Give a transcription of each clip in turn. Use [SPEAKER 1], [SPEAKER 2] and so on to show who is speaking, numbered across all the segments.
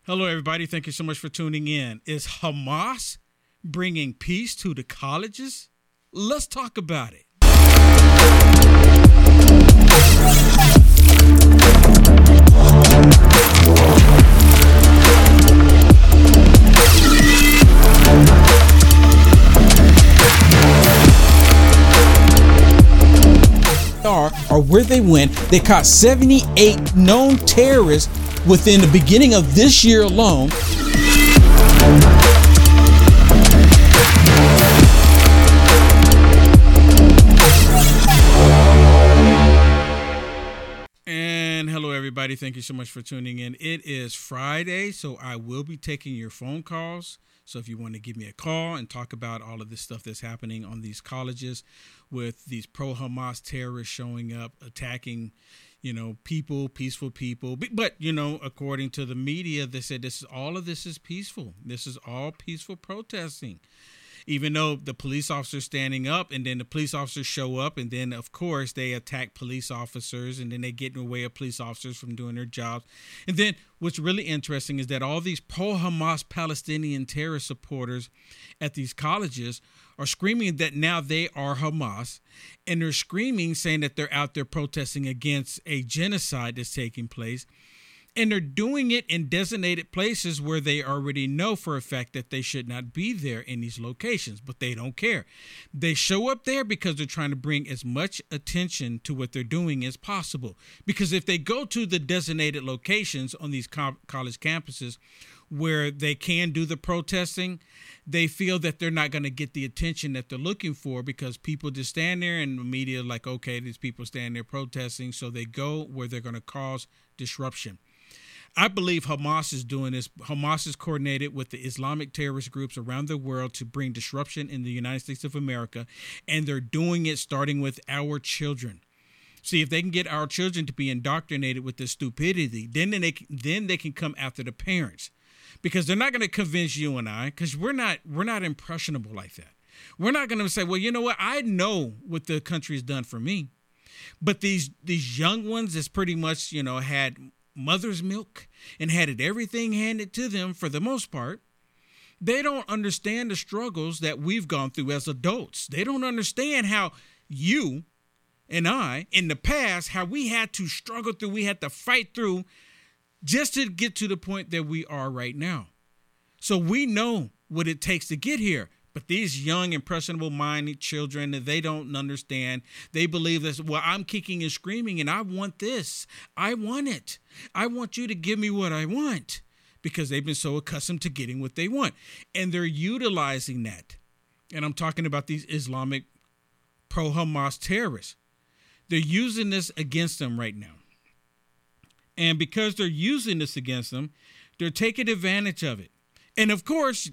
[SPEAKER 1] Hello, everybody. Thank you so much for tuning in. Is Hamas bringing peace to the colleges? Let's talk about it.
[SPEAKER 2] Or where they went, they caught 78 known terrorists within the beginning of this year alone.
[SPEAKER 1] And hello, everybody. Thank you so much for tuning in. It is Friday, so I will be taking your phone calls. So if you want to give me a call and talk about all of this stuff that's happening on these colleges with these pro-Hamas terrorists showing up, attacking, people, peaceful people. But, according to the media, they said all of this is peaceful. This is all peaceful protesting. Even though the police officers standing up and then the police officers show up and then, of course, they attack police officers and then they get in the way of police officers from doing their jobs. And then what's really interesting is that all these pro-Hamas Palestinian terrorist supporters at these colleges are screaming that now they are Hamas, and they're screaming saying that they're out there protesting against a genocide that's taking place. And they're doing it in designated places where they already know for a fact that they should not be there in these locations, but they don't care. They show up there because they're trying to bring as much attention to what they're doing as possible. Because if they go to the designated locations on these college campuses where they can do the protesting, they feel that they're not going to get the attention that they're looking for because people just stand there and the media like, okay, these people stand there protesting. So they go where they're going to cause disruption. I believe Hamas is doing this. Hamas is coordinated with the Islamic terrorist groups around the world to bring disruption in the United States of America, and they're doing it starting with our children. See, if they can get our children to be indoctrinated with this stupidity, then they can come after the parents, because they're not going to convince you and I, because we're not impressionable like that. We're not going to say, well, you know what? I know what the country has done for me, but these young ones that's pretty much had mother's milk and had everything handed to them for the most part. They don't understand the struggles that we've gone through as adults. They don't understand how you and I in the past, how we had to struggle through, we had to fight through just to get to the point that we are right now. So we know what it takes to get here. But these young, impressionable-minded children, they don't understand. They believe this, well, I'm kicking and screaming, and I want this. I want it. I want you to give me what I want, because they've been so accustomed to getting what they want. And they're utilizing that. And I'm talking about these Islamic pro-Hamas terrorists. They're using this against them right now. And because they're using this against them, they're taking advantage of it. And of course,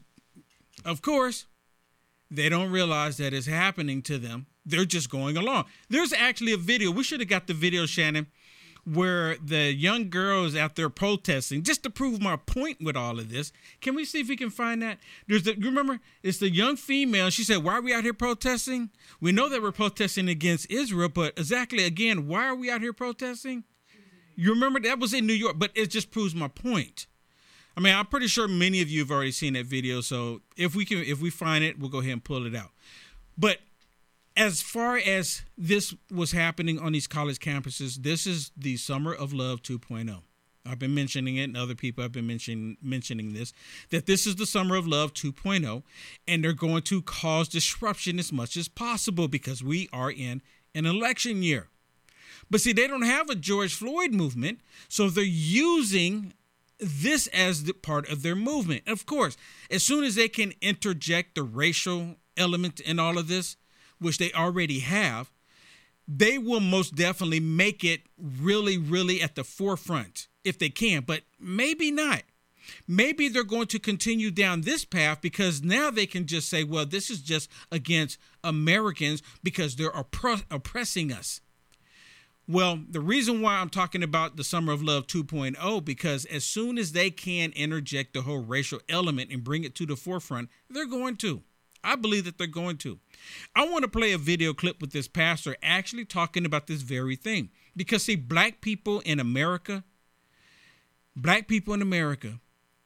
[SPEAKER 1] they don't realize that it's happening to them. They're just going along. There's actually a video. We should have got the video, Shannon, where the young girl is out there protesting, just to prove my point with all of this. Can we see if we can find that? You remember, it's the young female. She said, why are we out here protesting? We know that we're protesting against Israel, but exactly, again, why are we out here protesting? You remember that was in New York, but it just proves my point. I mean, I'm pretty sure many of you have already seen that video. So if we find it, we'll go ahead and pull it out. But as far as this was happening on these college campuses, this is the Summer of Love 2.0. I've been mentioning it, and other people have been mentioning this, that this is the Summer of Love 2.0, and they're going to cause disruption as much as possible because we are in an election year. But see, they don't have a George Floyd movement, so they're using this as the part of their movement. Of course, as soon as they can interject the racial element in all of this, which they already have, they will most definitely make it really, really at the forefront if they can, but maybe not. Maybe they're going to continue down this path because now they can just say, well, this is just against Americans because they're oppressing us. Well, the reason why I'm talking about the Summer of Love 2.0, because as soon as they can interject the whole racial element and bring it to the forefront, they're going to. I believe that they're going to. I want to play a video clip with this pastor actually talking about this very thing. Because, see, black people in America,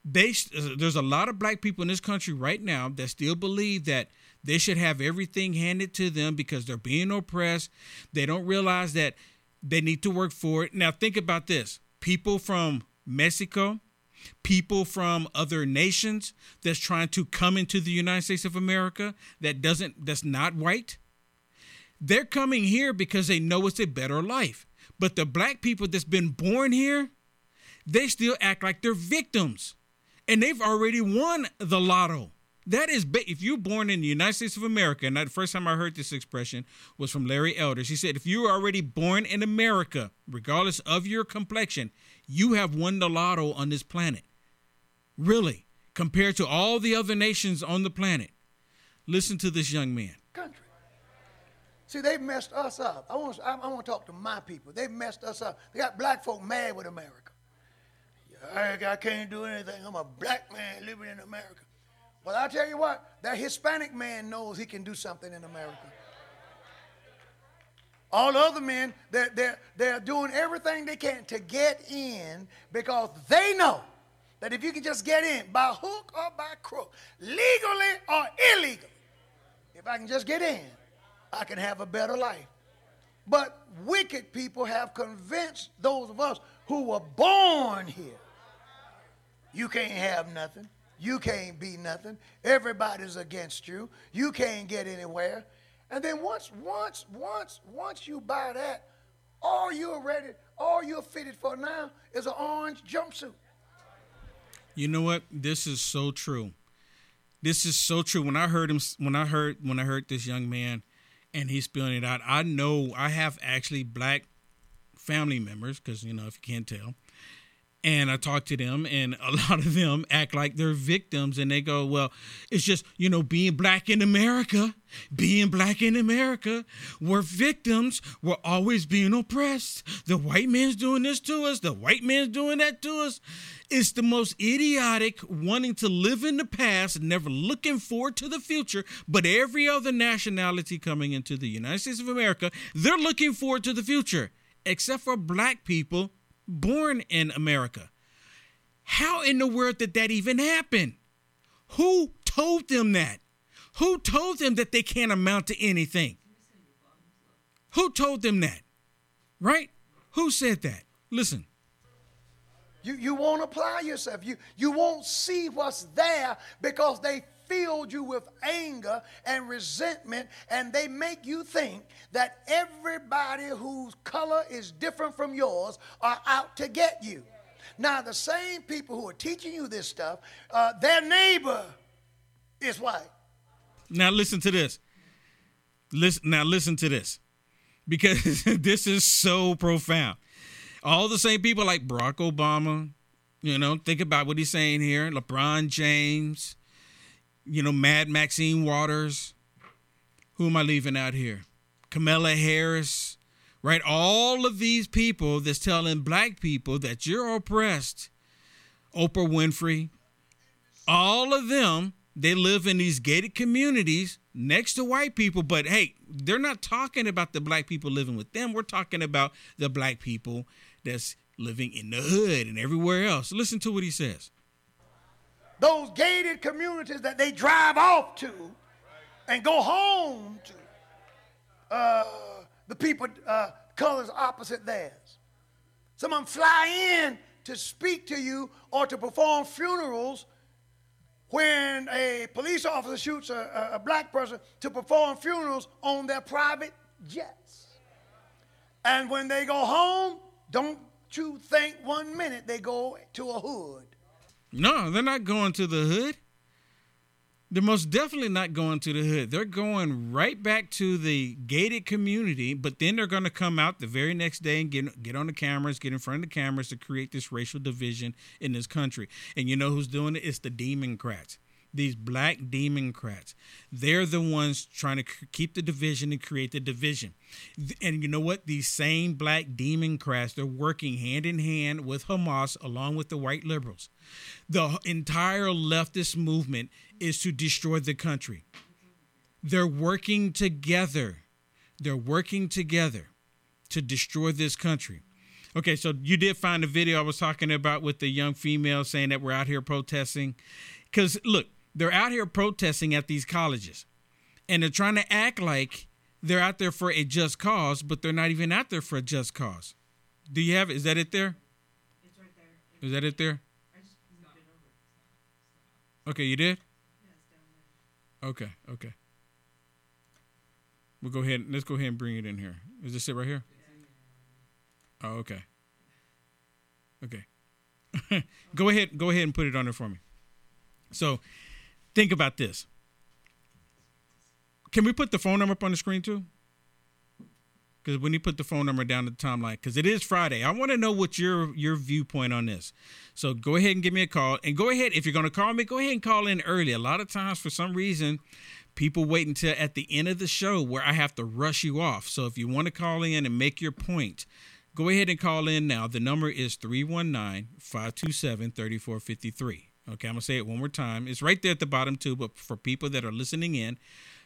[SPEAKER 1] There's a lot of black people in this country right now that still believe that they should have everything handed to them because they're being oppressed. They don't realize that they need to work for it. Now, think about this. People from Mexico, people from other nations that's trying to come into the United States of America that's not white. They're coming here because they know it's a better life. But the black people that's been born here, they still act like they're victims. And they've already won the lotto. That is, if you're born in the United States of America, and the first time I heard this expression was from Larry Elders. He said, if you're already born in America, regardless of your complexion, you have won the lotto on this planet. Really, compared to all the other nations on the planet. Listen to this young man.
[SPEAKER 3] Country. See, they've messed us up. I want to talk to my people. They've messed us up. They got black folk mad with America. I can't do anything. I'm a black man living in America. Well, I'll tell you what, that Hispanic man knows he can do something in America. All the other men, they're doing everything they can to get in because they know that if you can just get in by hook or by crook, legally or illegally, if I can just get in, I can have a better life. But wicked people have convinced those of us who were born here, you can't have nothing. You can't be nothing. Everybody's against you. You can't get anywhere. And then once you buy that, all you're fitted for now is an orange jumpsuit.
[SPEAKER 1] You know what? This is so true. This is so true. When I heard this young man and he's spilling it out, I know I have actually black family members, because, if you can't tell. And I talk to them, and a lot of them act like they're victims, and they go, well, it's just, being black in America, we're victims. We're always being oppressed. The white man's doing this to us. The white man's doing that to us. It's the most idiotic, wanting to live in the past, never looking forward to the future. But every other nationality coming into the United States of America, they're looking forward to the future, except for black people born in America. How in the world did that even happen? Who told them that? Who told them that they can't amount to anything? Who told them that? Right? Who said that? Listen.
[SPEAKER 3] You won't apply yourself. You won't see what's there because they filled you with anger and resentment, and they make you think that everybody whose color is different from yours are out to get you. Now, the same people who are teaching you this stuff, their neighbor is white.
[SPEAKER 1] Now listen to this. Listen to this, because this is so profound. All the same people like Barack Obama, think about what he's saying here. LeBron James, Mad Maxine Waters. Who am I leaving out here? Kamala Harris, right? All of these people that's telling black people that you're oppressed. Oprah Winfrey, all of them, they live in these gated communities next to white people. But hey, they're not talking about the black people living with them. We're talking about the black people that's living in the hood and everywhere else. Listen to what he says.
[SPEAKER 3] Those gated communities that they drive off to and go home to, the people, colors opposite theirs. Some of them fly in to speak to you or to perform funerals when a police officer shoots a black person to perform funerals on their private jets. And when they go home, don't you think 1 minute they go to a hood.
[SPEAKER 1] No, they're not going to the hood. They're most definitely not going to the hood. They're going right back to the gated community, but then they're going to come out the very next day and get on the cameras, get in front of the cameras to create this racial division in this country. And you know who's doing it? It's the Democrats. These black Democrats. They're the ones trying to keep the division and create the division. And you know what? These same black Democrats, they're working hand in hand with Hamas along with the white liberals. The entire leftist movement is to destroy the country. They're working together. They're working together to destroy this country. Okay, so you did find the video I was talking about with the young female saying that we're out here protesting. Because, look, they're out here protesting at these colleges. And they're trying to act like they're out there for a just cause, but they're not even out there for a just cause. Do you have it? Is that it there?
[SPEAKER 4] It's right there.
[SPEAKER 1] Is that it there?
[SPEAKER 4] I just moved it over.
[SPEAKER 1] Okay, you did?
[SPEAKER 4] Yeah, it's down there.
[SPEAKER 1] Okay. We'll go ahead. Let's go ahead and bring it in here. Is this it right here? Oh, okay. Go ahead and put it on there for me. So, think about this. Can we put the phone number up on the screen too? Because when you put the phone number down the timeline, because it is Friday, I want to know what your viewpoint on this. So go ahead and give me a call. And go ahead, if you're going to call me, go ahead and call in early. A lot of times, for some reason, people wait until at the end of the show where I have to rush you off. So if you want to call in and make your point, go ahead and call in now. The number is 319-527-3453. Okay, I'm going to say it one more time. It's right there at the bottom too, but for people that are listening in,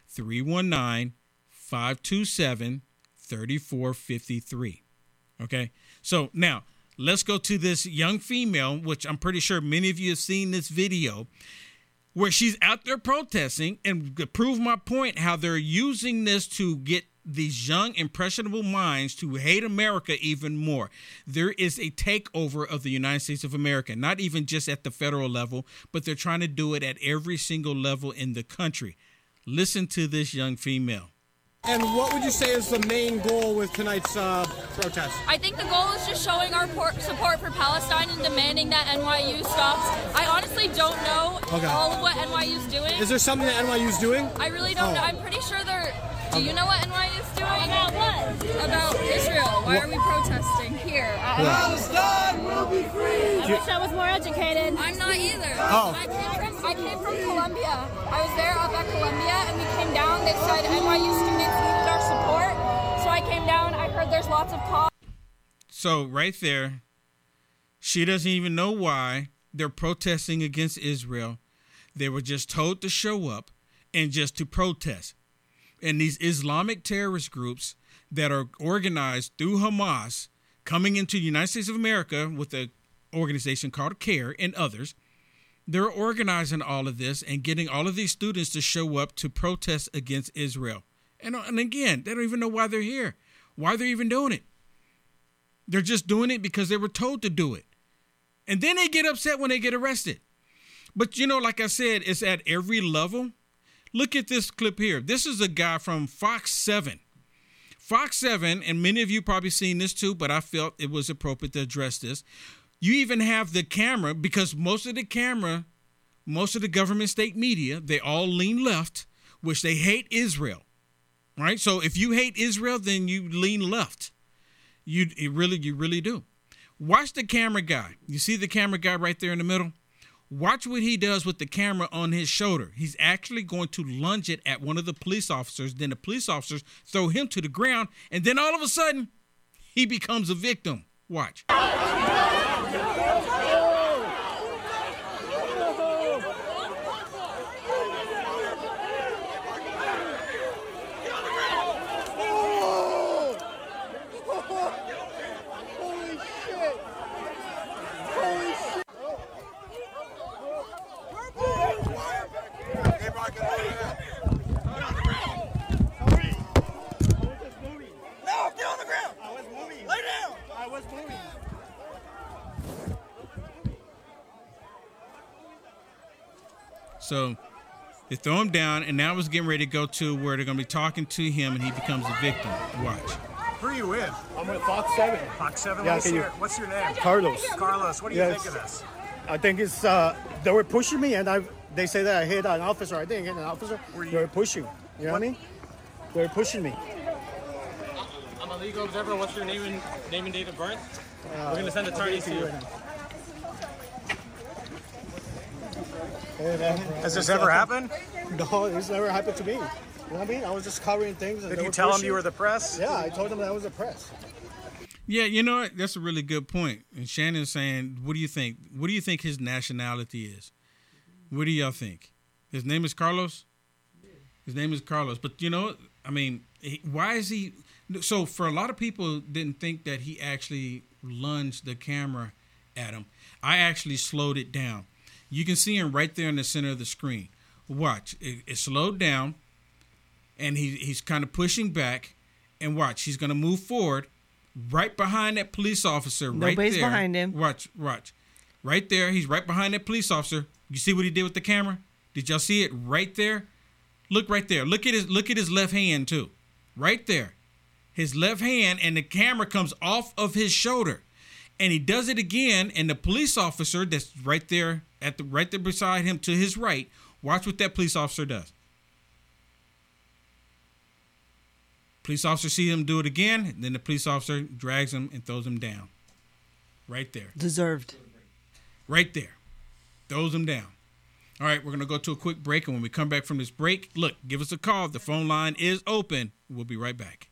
[SPEAKER 1] 319-527-3453. Okay, so now let's go to this young female, which I'm pretty sure many of you have seen this video, where she's out there protesting, and to prove my point, how they're using this to get these young, impressionable minds to hate America even more. There is a takeover of the United States of America, not even just at the federal level, but they're trying to do it at every single level in the country. Listen to this young female.
[SPEAKER 5] And what would you say is the main goal with tonight's protest?
[SPEAKER 6] I think the goal is just showing our support for Palestine and demanding that NYU stops. I honestly don't know all of what NYU is doing.
[SPEAKER 5] Is there something that NYU is doing?
[SPEAKER 6] I really don't know. I'm pretty sure they're... Do you know what NYU is doing? About what? About Israel. Why are we protesting here?
[SPEAKER 3] Palestine will be free.
[SPEAKER 6] I wish I was more educated. I'm not either.
[SPEAKER 5] Oh.
[SPEAKER 6] I came from Columbia. I was there up at Columbia, and we came down. They said NYU students needed our support, so I came down. I heard there's lots of talk.
[SPEAKER 1] So right there, she doesn't even know why they're protesting against Israel. They were just told to show up and just to protest. And these Islamic terrorist groups that are organized through Hamas coming into the United States of America with an organization called CARE and others, they're organizing all of this and getting all of these students to show up to protest against Israel. And again, they don't even know why they're here, why they're even doing it. They're just doing it because they were told to do it. And then they get upset when they get arrested. But, like I said, it's at every level. Look at this clip here. This is a guy from Fox 7. Fox 7, and many of you probably seen this too, but I felt it was appropriate to address this. You even have the camera, because most of the government state media, they all lean left, which they hate Israel, right? So if you hate Israel, then you lean left. You really do. Watch the camera guy. You see the camera guy right there in the middle? Watch what he does with the camera on his shoulder. He's actually going to lunge it at one of the police officers. Then the police officers throw him to the ground. And then all of a sudden, he becomes a victim. Watch. So they throw him down, and now it's getting ready to go to where they're going to be talking to him, and he becomes a victim. Watch.
[SPEAKER 7] Who are you with?
[SPEAKER 5] I'm with Fox 7.
[SPEAKER 7] Fox 7?
[SPEAKER 5] Yeah,
[SPEAKER 7] What's your name?
[SPEAKER 5] Carlos.
[SPEAKER 7] Carlos, what do you think of this?
[SPEAKER 5] I think it's, they were pushing me, and they say that I hit an officer. I didn't hit an officer. They were pushing. You know what I mean? They were pushing me.
[SPEAKER 8] I'm a legal observer. What's your name and date of birth? We're going to send attorneys to you.
[SPEAKER 7] Has this ever happened?
[SPEAKER 5] No, it's never happened to me. You know what I mean? I was just covering things. And
[SPEAKER 7] Did you tell them you were the press?
[SPEAKER 5] Yeah, I told them that I was the press.
[SPEAKER 1] Yeah, you know what? That's a really good point. And Shannon's saying, what do you think? What do you think his nationality is? What do y'all think? His name is Carlos? His name is Carlos. But, why is he... So for a lot of people didn't think that he actually lunged the camera at him. I actually slowed it down. You can see him right there in the center of the screen. Watch. It slowed down, and he's kind of pushing back. And watch. He's going to move forward right behind that police officer.
[SPEAKER 9] Nobody's
[SPEAKER 1] right there.
[SPEAKER 9] behind him.
[SPEAKER 1] Watch. Right there. He's right behind that police officer. You see what he did with the camera? Did y'all see it right there? Look right there. Look at his left hand too. Right there. His left hand, and the camera comes off of his shoulder. And he does it again, and the police officer that's right there beside him to his right, watch what that police officer does. Police officer sees him do it again, and then the police officer drags him and throws him down. Right there.
[SPEAKER 9] Deserved.
[SPEAKER 1] Right there. Throws him down. All right, we're going to go to a quick break, and when we come back from this break, look, give us a call. The phone line is open. We'll be right back.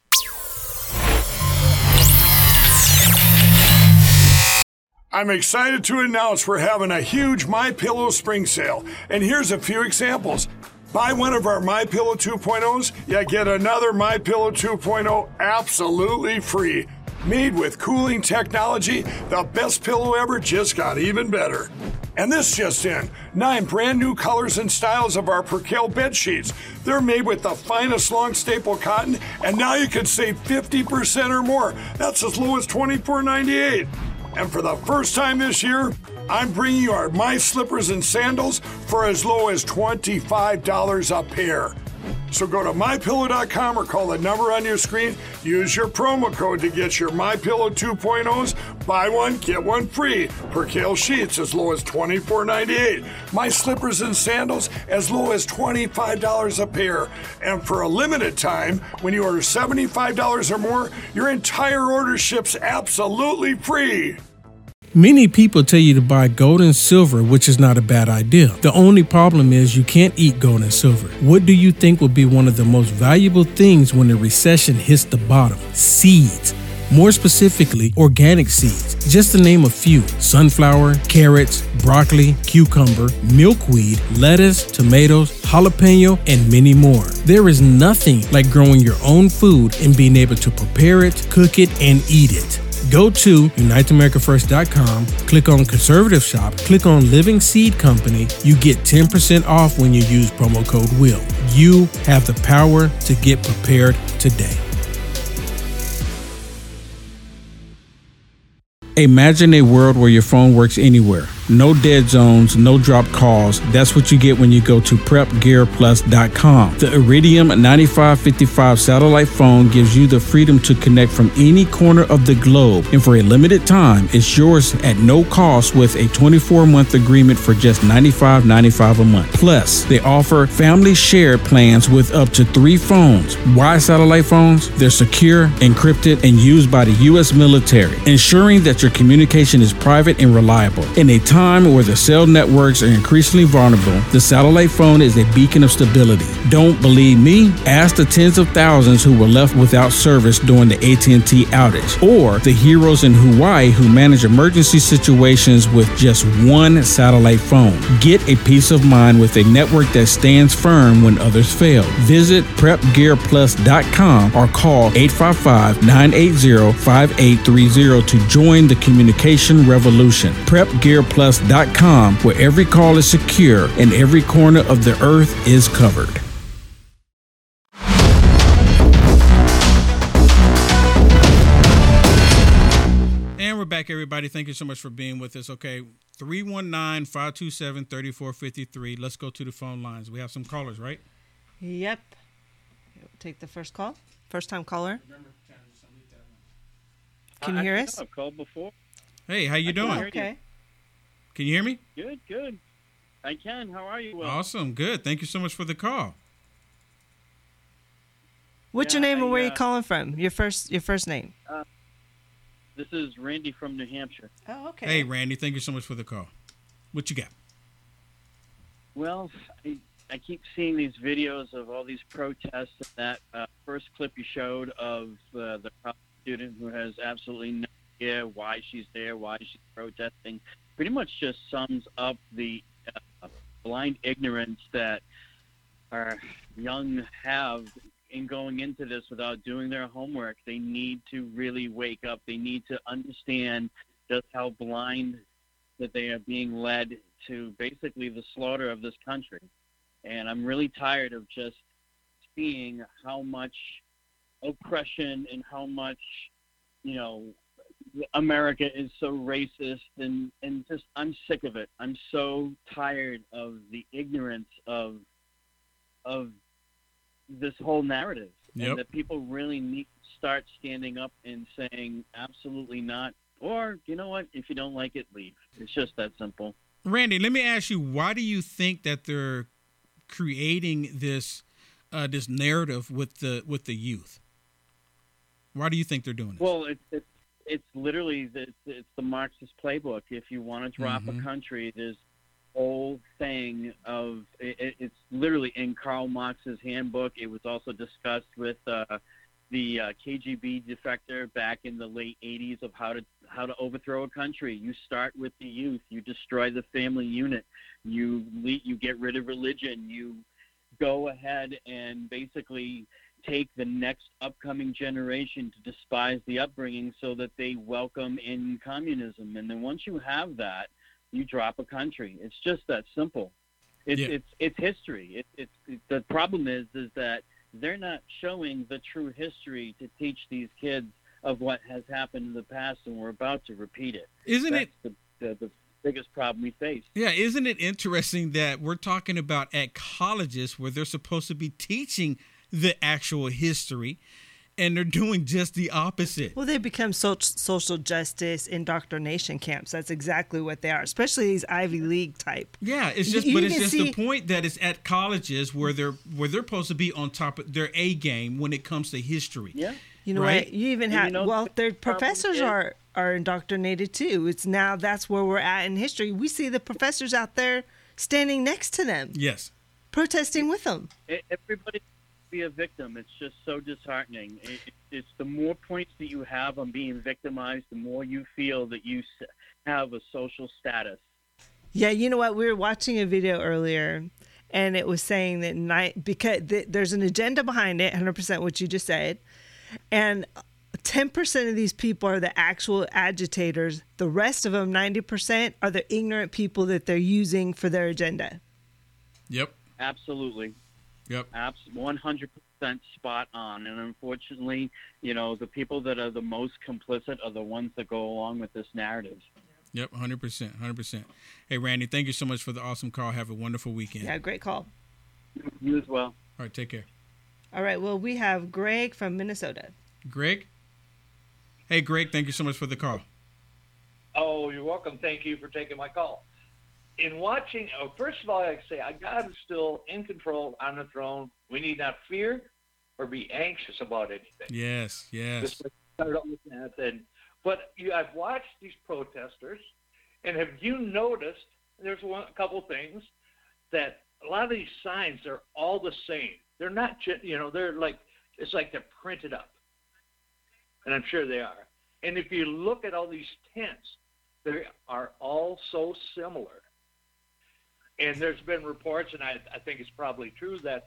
[SPEAKER 10] I'm excited to announce we're having a huge MyPillow spring sale, and here's a few examples. Buy one of our MyPillow 2.0s, you get another MyPillow 2.0 absolutely free. Made with cooling technology, the best pillow ever just got even better. And this just in, 9 brand new colors and styles of our Percale bed sheets. They're made with the finest long staple cotton, and now you can save 50% or more. That's as low as $24.98. And for the first time this year, I'm bringing you our My Slippers and Sandals for as low as $25 a pair. So go to MyPillow.com or call the number on your screen. Use your promo code to get your MyPillow 2.0s. Buy one, get one free. Percale sheets as low as $24.98. My Slippers and Sandals as low as $25 a pair. And for a limited time, when you order $75 or more, your entire order ships absolutely free.
[SPEAKER 2] Many people tell you to buy gold and silver, which is not a bad idea. The only problem is you can't eat gold and silver. What do you think will be one of the most valuable things when the recession hits the bottom? Seeds. More specifically, organic seeds. Just to name a few: sunflower, carrots, broccoli, cucumber, milkweed, lettuce, tomatoes, jalapeno, and many more. There is nothing like growing your own food and being able to prepare it, cook it, and eat it. Go to UniteAmericaFirst.com, click on Conservative Shop, click on Living Seed Company. You get 10% off when you use promo code WILL. You have the power to get prepared today. Imagine a world where your phone works anywhere. No dead zones, no drop calls. That's what you get when you go to PrepGearPlus.com. The Iridium 9555 satellite phone gives you the freedom to connect from any corner of the globe. And for a limited time, it's yours at no cost with a 24-month agreement for just $95.95 a month. Plus, they offer family shared plans with up to 3 phones. Why satellite phones? They're secure, encrypted, and used by the U.S. military, ensuring that your communication is private and reliable. In a time where the cell networks are increasingly vulnerable, the satellite phone is a beacon of stability. Don't believe me? Ask the tens of thousands who were left without service during the AT&T outage, or the heroes in Hawaii who manage emergency situations with just one satellite phone. Get a peace of mind with a network that stands firm when others fail. Visit PrepGearPlus.com or call 855-980-5830 to join the communication revolution. PrepGearPlus.com, where every call is secure and every corner of the earth is covered.
[SPEAKER 1] And we're back, everybody. Thank you so much for being with us. Okay, 319-527-3453. Let's go to the phone lines. We have some callers, right?
[SPEAKER 9] Yep. Take the first call. First time caller. Can you hear us?
[SPEAKER 11] I've called before.
[SPEAKER 1] Hey, how you doing?
[SPEAKER 9] Okay.
[SPEAKER 1] Can you hear me?
[SPEAKER 11] Good. I can. How are you? Will?
[SPEAKER 1] Awesome. Good. Thank you so much for the call.
[SPEAKER 9] What's your name and where are you calling from? Your first name.
[SPEAKER 11] This is Randy from New Hampshire.
[SPEAKER 9] Oh, okay.
[SPEAKER 1] Hey, Randy. Thank you so much for the call. What you got?
[SPEAKER 11] Well, I keep seeing these videos of all these protests. And that first clip you showed of the student who has absolutely no idea why she's there, why she's protesting, pretty much just sums up the blind ignorance that our young have in going into this without doing their homework. They need to really wake up. They need to understand just how blind that they are being led to basically the slaughter of this country. And I'm really tired of just seeing how much oppression and how much, America is so racist and just, I'm sick of it. I'm so tired of the ignorance of this whole narrative.
[SPEAKER 1] Yep.
[SPEAKER 11] And that people really need to start standing up and saying absolutely not, or you know what, if you don't like it, leave. It's just that simple.
[SPEAKER 1] Randy, let me ask you, why do you think that they're creating this this narrative with the youth? Why do you think they're doing this?
[SPEAKER 11] Well, it's literally it's the Marxist playbook. If you want to drop a country, there's whole thing of it's literally in Karl Marx's handbook. It was also discussed with the KGB defector back in the late 80s of how to overthrow a country. You start with the youth. You destroy the family unit. You get rid of religion. You go ahead and basically take the next upcoming generation to despise the upbringing so that they welcome in communism. And then once you have that, you drop a country. It's just that simple. It's history. The problem is that they're not showing the true history to teach these kids of what has happened in the past, and we're about to repeat it. That's the biggest problem we face.
[SPEAKER 1] Yeah, isn't it interesting that we're talking about at colleges where they're supposed to be teaching the actual history, and they're doing just the opposite?
[SPEAKER 9] Well, they become social justice indoctrination camps. That's exactly what they are, especially these Ivy League type.
[SPEAKER 1] Yeah, it's just, but it's just the point that it's at colleges where they're supposed to be on top of their A game when it comes to history.
[SPEAKER 11] Yeah,
[SPEAKER 9] you know
[SPEAKER 1] right?
[SPEAKER 9] what? You even have their professors are indoctrinated too. It's now that's where we're at in history. We see the professors out there standing next to them.
[SPEAKER 1] Yes,
[SPEAKER 9] protesting with them.
[SPEAKER 11] Everybody be a victim. It's just so disheartening. It's the more points that you have on being victimized, the more you feel that you have a social status.
[SPEAKER 9] Yeah, you know what? We were watching a video earlier, and it was saying that because there's an agenda behind it, 100% what you just said, and 10% of these people are the actual agitators. The rest of them, 90%, are the ignorant people that they're using for their agenda.
[SPEAKER 1] Yep.
[SPEAKER 11] Absolutely.
[SPEAKER 1] Yep.
[SPEAKER 11] 100% spot on. And unfortunately, the people that are the most complicit are the ones that go along with this narrative.
[SPEAKER 1] Yep, 100%. Hey, Randy, thank you so much for the awesome call. Have a wonderful weekend.
[SPEAKER 9] Yeah, great call.
[SPEAKER 11] You as well.
[SPEAKER 1] All right, take care.
[SPEAKER 9] All right, well, we have Greg from Minnesota.
[SPEAKER 1] Greg? Hey, Greg, thank you so much for the call.
[SPEAKER 12] Oh, you're welcome. Thank you for taking my call. In watching, first of all, I say, God is still in control on the throne. We need not fear or be anxious about anything.
[SPEAKER 1] Yes.
[SPEAKER 12] Just start out with that. But I've watched these protesters, and have you noticed? There's a couple things that a lot of these signs are all the same. They're not, they're like it's like they're printed up, and I'm sure they are. And if you look at all these tents, they are all so similar. And there's been reports, and I think it's probably true, that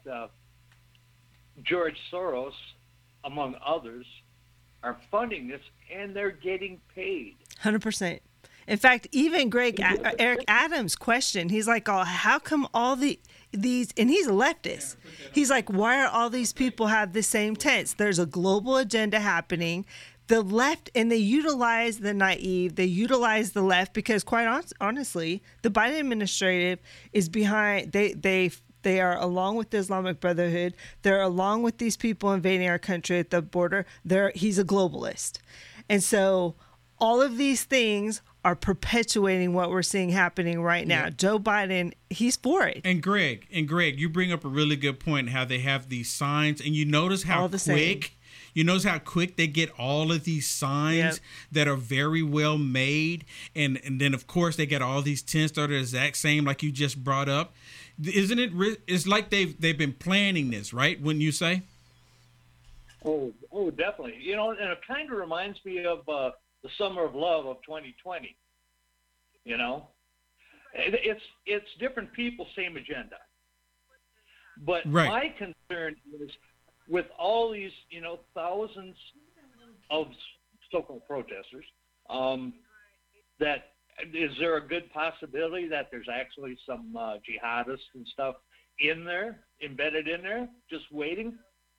[SPEAKER 12] George Soros, among others, are funding this, and they're getting paid.
[SPEAKER 9] 100%. In fact, even Eric Adams questioned, he's like, oh, how come all these, and he's a leftist. He's like, why are all these people have the same tents? There's a global agenda happening. The left, and they utilize the naive, they utilize the left because, quite honestly, the Biden administration is behind. They are along with the Islamic Brotherhood. They're along with these people invading our country at the border. He's a globalist, and so all of these things are perpetuating what we're seeing happening right now. Yeah. Joe Biden, he's for it.
[SPEAKER 1] And Greg, you bring up a really good point. How they have these signs, and you notice how quick. You notice how quick they get all of these signs that are very well made. And then, of course, they get all these tents that are the exact same like you just brought up. Isn't it? It's like they've been planning this, right? Wouldn't you say?
[SPEAKER 12] Oh, definitely. And it kind of reminds me of the Summer of Love of 2020. It's different people, same agenda. But my concern is with all these, thousands of so-called protesters, that is there a good possibility that there's actually some jihadists and stuff in there, embedded in there, just waiting?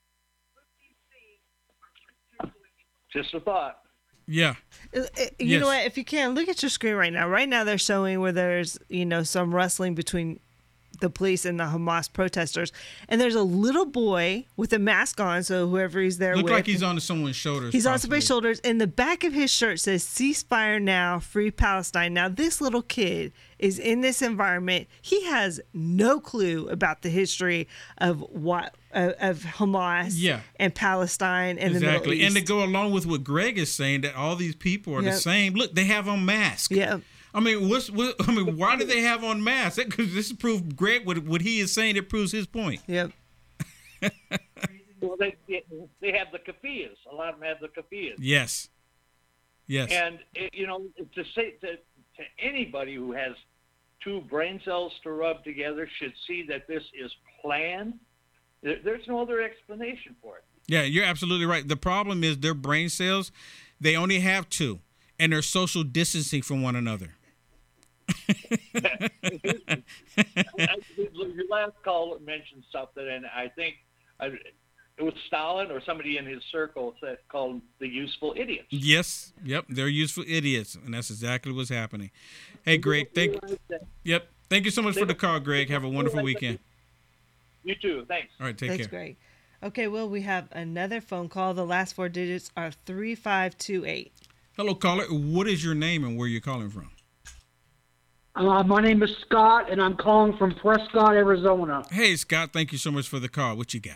[SPEAKER 12] Just a thought.
[SPEAKER 1] Yeah.
[SPEAKER 9] You know what? If you can, look at your screen right now. Right now, they're showing where there's, some wrestling between the police and the Hamas protesters. And there's a little boy with a mask on, so whoever he's there with.
[SPEAKER 1] Look like he's on someone's shoulders.
[SPEAKER 9] He's
[SPEAKER 1] possibly.
[SPEAKER 9] on somebody's shoulders. And the back of his shirt says, "Ceasefire now, free Palestine." Now, this little kid is in this environment. He has no clue about the history of of Hamas and Palestine and the Middle East.
[SPEAKER 1] And to go along with what Greg is saying, that all these people are the same. Look, they have on masks.
[SPEAKER 9] Yeah.
[SPEAKER 1] I mean, why do they have on masks? Because this proves Greg what he is saying. It proves his point.
[SPEAKER 9] Yep.
[SPEAKER 12] Well, they have the keffiyehs. A lot of them have the keffiyehs.
[SPEAKER 1] Yes.
[SPEAKER 12] And to say to anybody who has two brain cells to rub together should see that this is planned. There's no other explanation for it.
[SPEAKER 1] Yeah, you're absolutely right. The problem is their brain cells, they only have two, and they're social distancing from one another.
[SPEAKER 12] Your last call mentioned something, and I think it was Stalin or somebody in his circle that called them the useful idiots.
[SPEAKER 1] Yes, yep, they're useful idiots, and that's exactly what's happening. Hey, Greg, thank you so much for the call, Greg. Have a wonderful weekend.
[SPEAKER 12] You too. Thanks.
[SPEAKER 1] All right, take
[SPEAKER 9] Thanks,
[SPEAKER 1] care.
[SPEAKER 9] Greg. Okay, well, we have another phone call. The last four digits are 3528.
[SPEAKER 1] Hello, caller. What is your name and where you're calling from?
[SPEAKER 13] My name is Scott, and I'm calling from Prescott, Arizona.
[SPEAKER 1] Hey, Scott. Thank you so much for the call. What you got?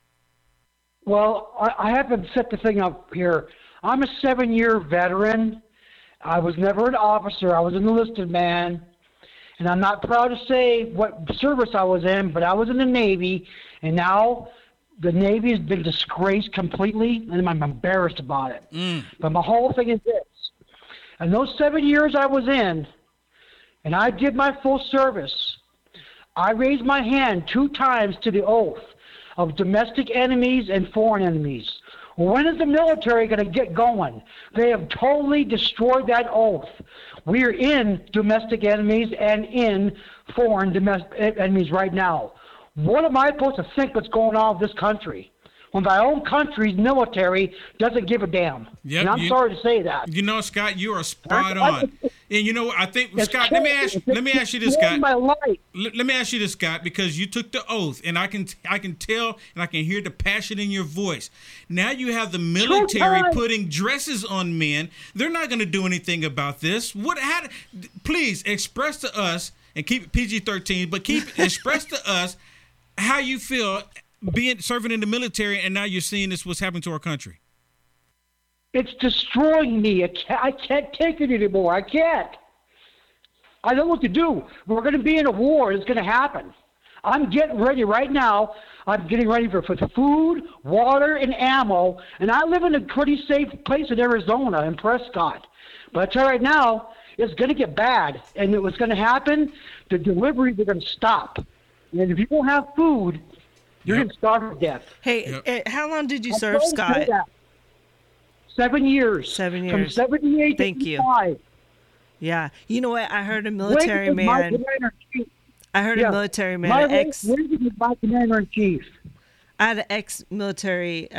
[SPEAKER 13] Well, I have to set the thing up here. I'm a 7-year veteran. I was never an officer. I was an enlisted man. And I'm not proud to say what service I was in, but I was in the Navy. And now the Navy has been disgraced completely, and I'm embarrassed about it. But my whole thing is this. In those 7 years I was in, and I did my full service, I raised my hand 2 times to the oath of domestic enemies and foreign enemies. When is the military going to get going? They have totally destroyed that oath. We are in domestic enemies and in foreign domestic enemies right now. What am I supposed to think what's going on with this country when my own country's military doesn't give a damn?
[SPEAKER 1] Yep,
[SPEAKER 13] and I'm sorry to say that.
[SPEAKER 1] You know, Scott, you are spot on. And you know, I think, Scott, let me ask you this, Scott. Let me ask you this, Scott, because you took the oath, and I can tell and I can hear the passion in your voice. Now you have the military putting dresses on men. They're not going to do anything about this. Please express to us, and keep it PG-13, but express to us how you feel serving in the military, and now you're seeing what's happening to our country.
[SPEAKER 13] It's destroying me. I can't take it anymore. I can't. I don't know what to do. We're going to be in a war. It's going to happen. I'm getting ready right now. I'm getting ready for food, water, and ammo. And I live in a pretty safe place in Arizona, in Prescott. But I tell you right now, it's going to get bad. And what's going to happen, the deliveries are going to stop. And if you don't have food, you're going to starve to death.
[SPEAKER 9] Hey, how long did you serve, Scott?
[SPEAKER 13] 7 years.
[SPEAKER 9] 7 years.
[SPEAKER 13] From 78
[SPEAKER 9] Thank
[SPEAKER 13] to
[SPEAKER 9] you.
[SPEAKER 13] 85.
[SPEAKER 9] Yeah. You know what? I heard a military man. I heard a military man.
[SPEAKER 13] My commander-in-chief.
[SPEAKER 9] I had an ex-military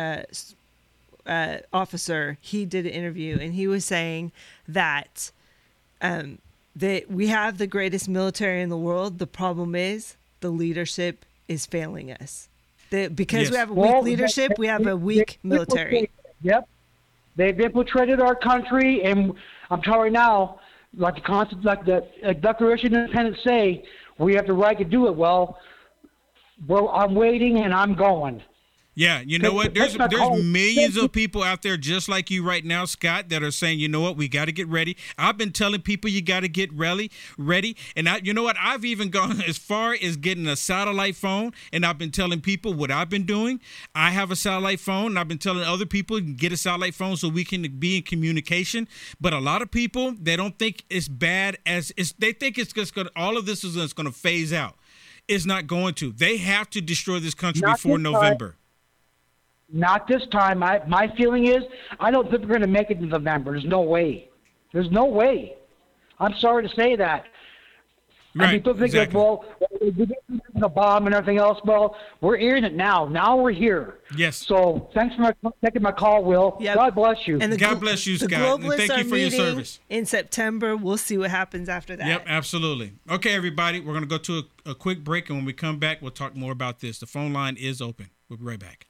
[SPEAKER 9] officer. He did an interview, and he was saying that that we have the greatest military in the world. The problem is the leadership is failing us. Because we have a weak leadership, we have a weak military.
[SPEAKER 13] Yep. They've infiltrated our country, and I'm telling you now, like the Declaration of Independence say, we have the right to do it. Well, I'm waiting, and I'm going.
[SPEAKER 1] Yeah, you know what? There's millions of people out there just like you right now, Scott, that are saying, you know what, we got to get ready. I've been telling people you got to get ready. And you know what? I've even gone as far as getting a satellite phone, and I've been telling people what I've been doing. I have a satellite phone, and I've been telling other people get a satellite phone so we can be in communication. But a lot of people, they don't think it's bad they think it's just all of this is going to phase out. It's not going to. They have to destroy this country before November.
[SPEAKER 13] Not this time. My feeling is I don't think we're going to make it to November. There's no way. There's no way. I'm sorry to say that.
[SPEAKER 1] Right,
[SPEAKER 13] and people think that, well, we did the bomb and everything else. Well, we're in it now. Now we're here.
[SPEAKER 1] Yes.
[SPEAKER 13] So thanks for taking my call, Will.
[SPEAKER 9] Yep.
[SPEAKER 13] God bless you.
[SPEAKER 9] And
[SPEAKER 1] God bless you,
[SPEAKER 9] the
[SPEAKER 1] Scott. And
[SPEAKER 9] globalists
[SPEAKER 1] thank
[SPEAKER 9] are
[SPEAKER 1] you for your
[SPEAKER 9] meeting
[SPEAKER 1] service.
[SPEAKER 9] in September. We'll see what happens after that.
[SPEAKER 1] Yep, absolutely. Okay, everybody, we're going to go to a quick break, and when we come back, we'll talk more about this. The phone line is open. We'll be right back.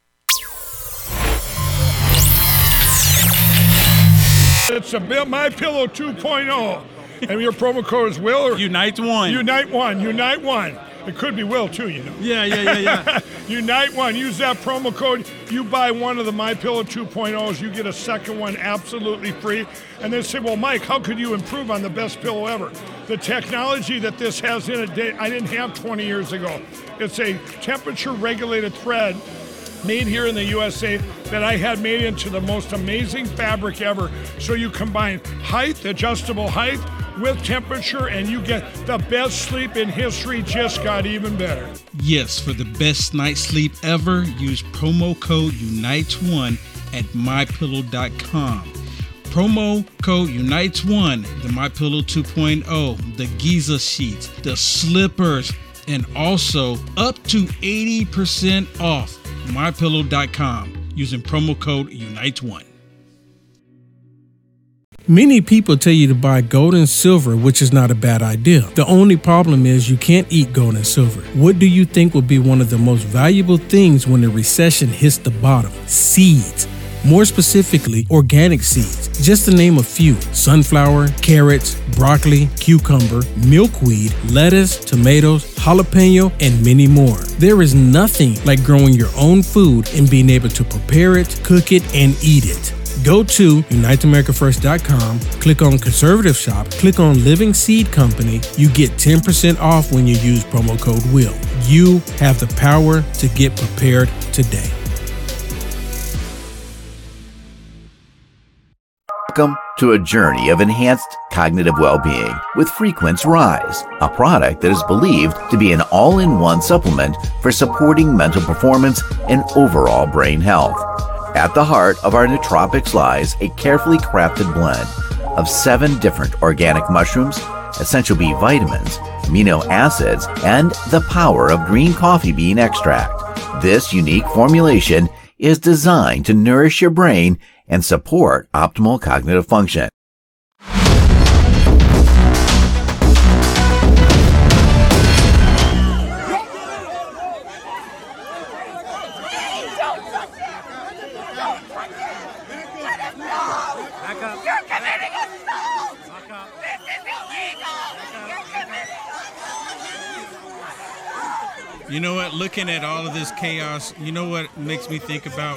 [SPEAKER 10] It's a My Pillow 2.0, and your promo code is Will or
[SPEAKER 2] Unite One.
[SPEAKER 10] Unite One. It could be Will too, you know.
[SPEAKER 2] Yeah.
[SPEAKER 10] Unite One. Use that promo code. You buy one of the My Pillow 2.0s, you get a second one absolutely free. And then say, well, Mike, how could you improve on the best pillow ever? The technology that this has in it, I didn't have 20 years ago. It's a temperature-regulated thread made here in the USA that I had made into the most amazing fabric ever. So you combine height, adjustable height, with temperature, and you get the best sleep in history. Just got even better.
[SPEAKER 1] Yes, for the best night's sleep ever, use promo code UNITES1 at MyPillow.com. Promo code UNITES1, the MyPillow 2.0, the Giza sheets, the slippers, and also up to 80% off MyPillow.com using promo code UNITES1.
[SPEAKER 2] Many people tell you to buy gold and silver, which is not a bad idea. The only problem is you can't eat gold and silver. What do you think will be one of the most valuable things when the recession hits the bottom? Seeds. More specifically, organic seeds. Just to name a few: sunflower, carrots, broccoli, cucumber, milkweed, lettuce, tomatoes, jalapeno, and many more. There is nothing like growing your own food and being able to prepare it, cook it, and eat it. Go to UniteAmericaFirst.com, click on Conservative Shop, click on Living Seed Company. You get 10% off when you use promo code WILL. You have the power to get prepared today.
[SPEAKER 14] Welcome to a journey of enhanced cognitive well-being with Frequence Rise, a product that is believed to be an all-in-one supplement for supporting mental performance and overall brain health. At the heart of our nootropics lies a carefully crafted blend of 7 different organic mushrooms, essential B vitamins, amino acids, and the power of green coffee bean extract. This unique formulation is designed to nourish your brain and support optimal cognitive function.
[SPEAKER 1] You know what? Looking at all of this chaos, you know what makes me think about?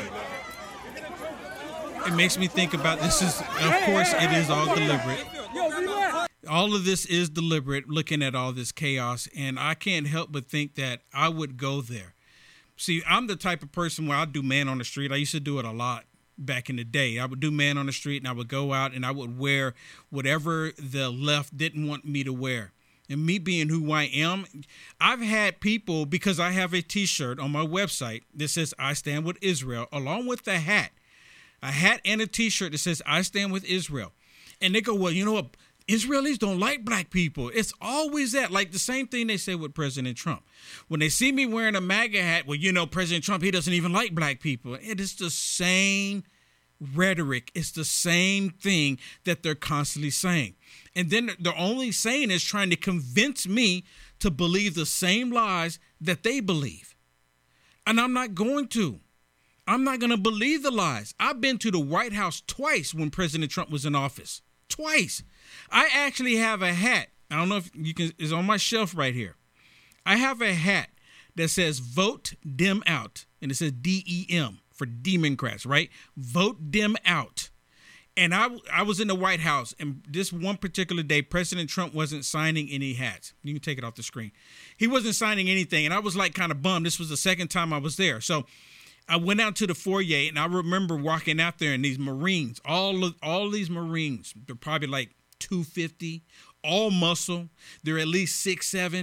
[SPEAKER 1] It makes me think about this is, of course, it is all deliberate. All of this is deliberate, looking at all this chaos, and I can't help but think that I would go there. See, I'm the type of person where I do man on the street. I used to do it a lot back in the day. I would do man on the street, and I would go out and I would wear whatever the left didn't want me to wear. And me being who I am, I've had people, because I have a T-shirt on my website that says I stand with Israel, along with a hat and a T-shirt that says I stand with Israel. And they go, well, you know what? Israelis don't like black people. It's always that. Like the same thing they say with President Trump. When they see me wearing a MAGA hat, well, you know, President Trump, he doesn't even like black people. It is the same rhetoric. It's the same thing that they're constantly saying. And then the only saying is trying to convince me to believe the same lies that they believe. And I'm not going to. I'm not going to believe the lies. I've been to the White House twice when President Trump was in office. Twice. I actually have a hat. I don't know if you can, it's on my shelf right here. I have a hat that says Vote Dem Out. And it says DEM for Democrats, right? Vote Dem Out. And I was in the White House, and this one particular day, President Trump wasn't signing any hats. You can take it off the screen. He wasn't signing anything, and I was like kind of bummed. This was the second time I was there. So I went out to the foyer, and I remember walking out there, and these Marines, all these Marines, they're probably like 250, all muscle. They're at least 6'7".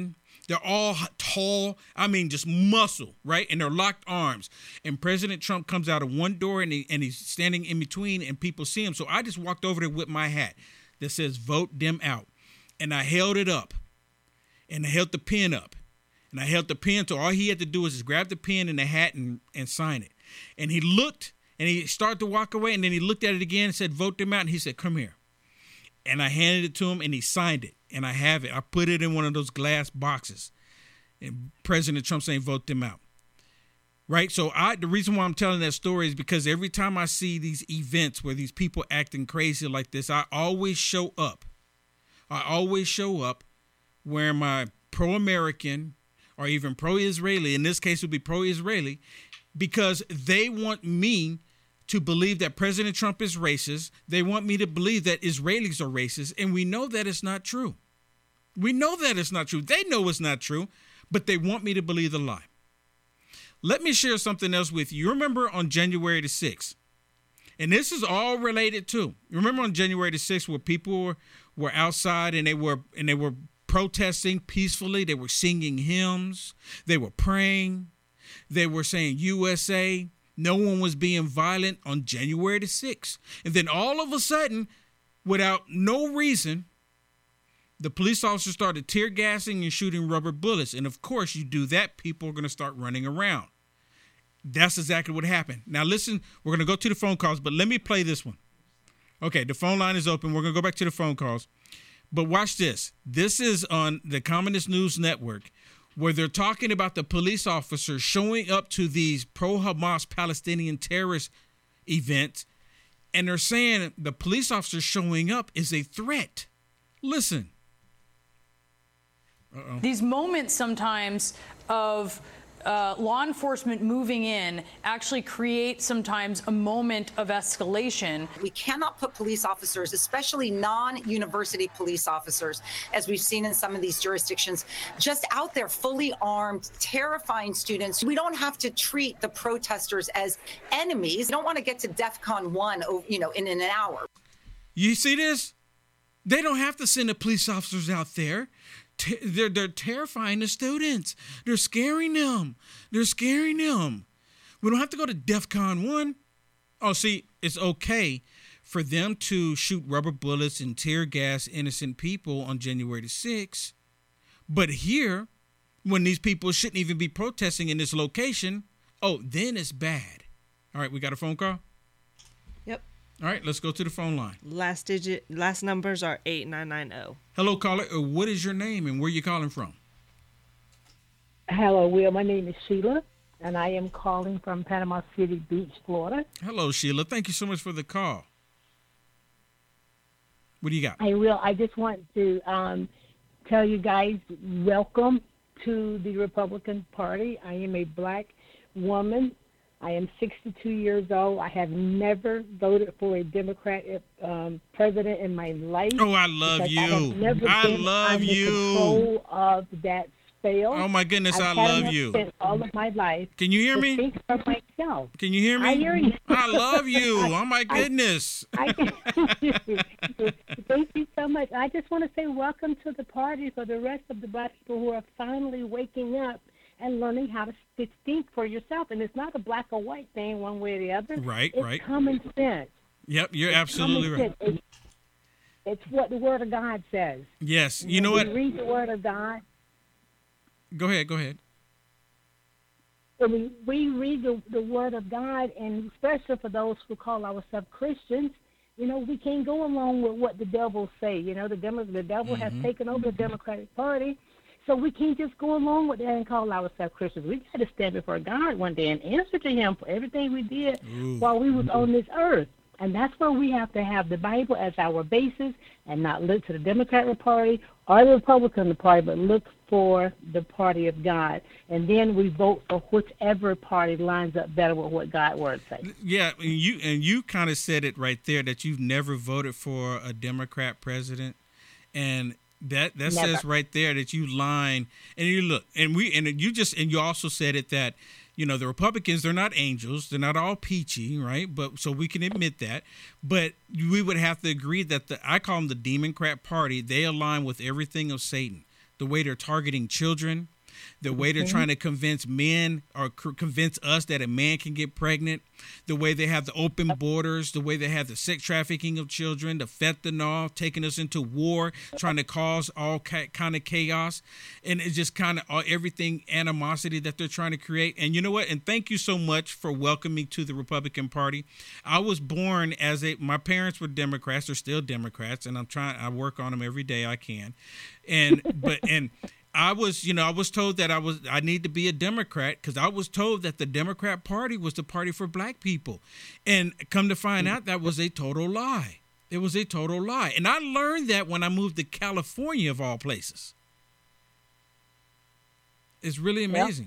[SPEAKER 1] They're all tall. I mean, just muscle, right? And they're locked arms. And President Trump comes out of one door and he's standing in between and people see him. So I just walked over there with my hat that says vote them out. And I held it up. And I held the pen up. And I held the pen. So all he had to do was just grab the pen and the hat and sign it. And he looked and he started to walk away. And then he looked at it again and said, vote them out. And he said, come here. And I handed it to him and he signed it. And I have it. I put it in one of those glass boxes. And President Trump saying, vote them out. Right? So the reason why I'm telling that story is because every time I see these events where these people acting crazy like this, I always show up. I always show up wearing my pro-American or even pro-Israeli. In this case, it would be pro-Israeli because they want me to believe that President Trump is racist. They want me to believe that Israelis are racist. And we know that it's not true. We know that it's not true. They know it's not true, but they want me to believe the lie. Let me share something else with you. You remember on January the 6th, and this is all related to, remember on January the 6th where people were outside and they were protesting peacefully. They were singing hymns. They were praying. They were saying USA. No one was being violent on January the 6th. And then all of a sudden, without no reason, the police officers started tear gassing and shooting rubber bullets. And of course, you do that, people are going to start running around. That's exactly what happened. Now listen, we're going to go to the phone calls, but let me play this one. Okay, the phone line is open. We're going to go back to the phone calls. But watch this. This is on the Communist News Network, where they're talking about the police officers showing up to these pro-Hamas Palestinian terrorist events, and they're saying the police officers showing up is a threat. Listen. Uh-oh.
[SPEAKER 15] These moments sometimes of law enforcement moving in actually create sometimes a moment of escalation.
[SPEAKER 16] We cannot put police officers, especially non-university police officers, as we've seen in some of these jurisdictions, just out there fully armed, terrifying students. We don't have to treat the protesters as enemies. We don't want to get to DEFCON 1, in an hour.
[SPEAKER 1] You see this? They don't have to send the police officers out there. They're terrifying the students. They're scaring them. They're scaring them. We don't have to go to DEFCON 1. Oh, see, it's okay for them to shoot rubber bullets and tear gas innocent people on January the 6th. But here, when these people shouldn't even be protesting in this location, then it's bad. All right, we got a phone call?
[SPEAKER 9] Yep.
[SPEAKER 1] All right, let's go to the phone line.
[SPEAKER 9] Last numbers are 8990.
[SPEAKER 1] Hello, caller. What is your name and where you calling from?
[SPEAKER 17] Hello, Will. My name is Sheila, and I am calling from Panama City Beach, Florida.
[SPEAKER 1] Hello, Sheila. Thank you so much for the call. What do you got?
[SPEAKER 17] Hey, Will, I just want to tell you guys, welcome to the Republican Party. I am a black woman. I am 62 years old. I have never voted for a Democrat president in my life.
[SPEAKER 1] Oh, I love you. I love you.
[SPEAKER 17] Control of that spell.
[SPEAKER 1] Oh my goodness, I love you.
[SPEAKER 17] Spent all of my life.
[SPEAKER 1] Can you hear me?
[SPEAKER 17] Think for myself.
[SPEAKER 1] Can you hear me?
[SPEAKER 17] I hear you.
[SPEAKER 1] I love you. Oh my goodness.
[SPEAKER 17] Thank you so much. I just want to say welcome to the party for the rest of the black people who are finally waking up and learning how to think for yourself. And it's not a black or white thing one way or the other.
[SPEAKER 1] Right,
[SPEAKER 17] it's common sense.
[SPEAKER 1] Yep, you're absolutely right.
[SPEAKER 17] It's what the Word of God says.
[SPEAKER 1] Yes, you know what?
[SPEAKER 17] Read the Word of God.
[SPEAKER 1] Go ahead.
[SPEAKER 17] When we read the Word of God, and especially for those who call ourselves Christians, we can't go along with what the devil say. The devil has taken over the Democratic Party. So we can't just go along with that and call ourselves Christians. We got to stand before God one day and answer to him for everything we did while we was on this earth. And that's where we have to have the Bible as our basis and not look to the Democratic Party or the Republican Party, but look for the party of God. And then we vote for whichever party lines up better with what God's word says.
[SPEAKER 1] Yeah, and you kind of said it right there that you've never voted for a Democrat president. And that says right there that you lying, and you look, and you also said it that, the Republicans, they're not angels, they're not all peachy, right? But so we can admit that, but we would have to agree that I call them the Democrat Party. They align with everything of Satan. the way they're targeting children, the way they're trying to convince men or convince us that a man can get pregnant, the way they have the open borders, the way they have the sex trafficking of children, the fentanyl, taking us into war, trying to cause all kind of chaos. And it's just kind of everything animosity that they're trying to create. And you know what? And thank you so much for welcoming me to the Republican Party. I was born my parents were Democrats. They're still Democrats. And I work on them every day I can. I was told that I need to be a Democrat because I was told that the Democrat Party was the party for black people. And come to find out, that was a total lie. It was a total lie. And I learned that when I moved to California, of all places. It's really amazing.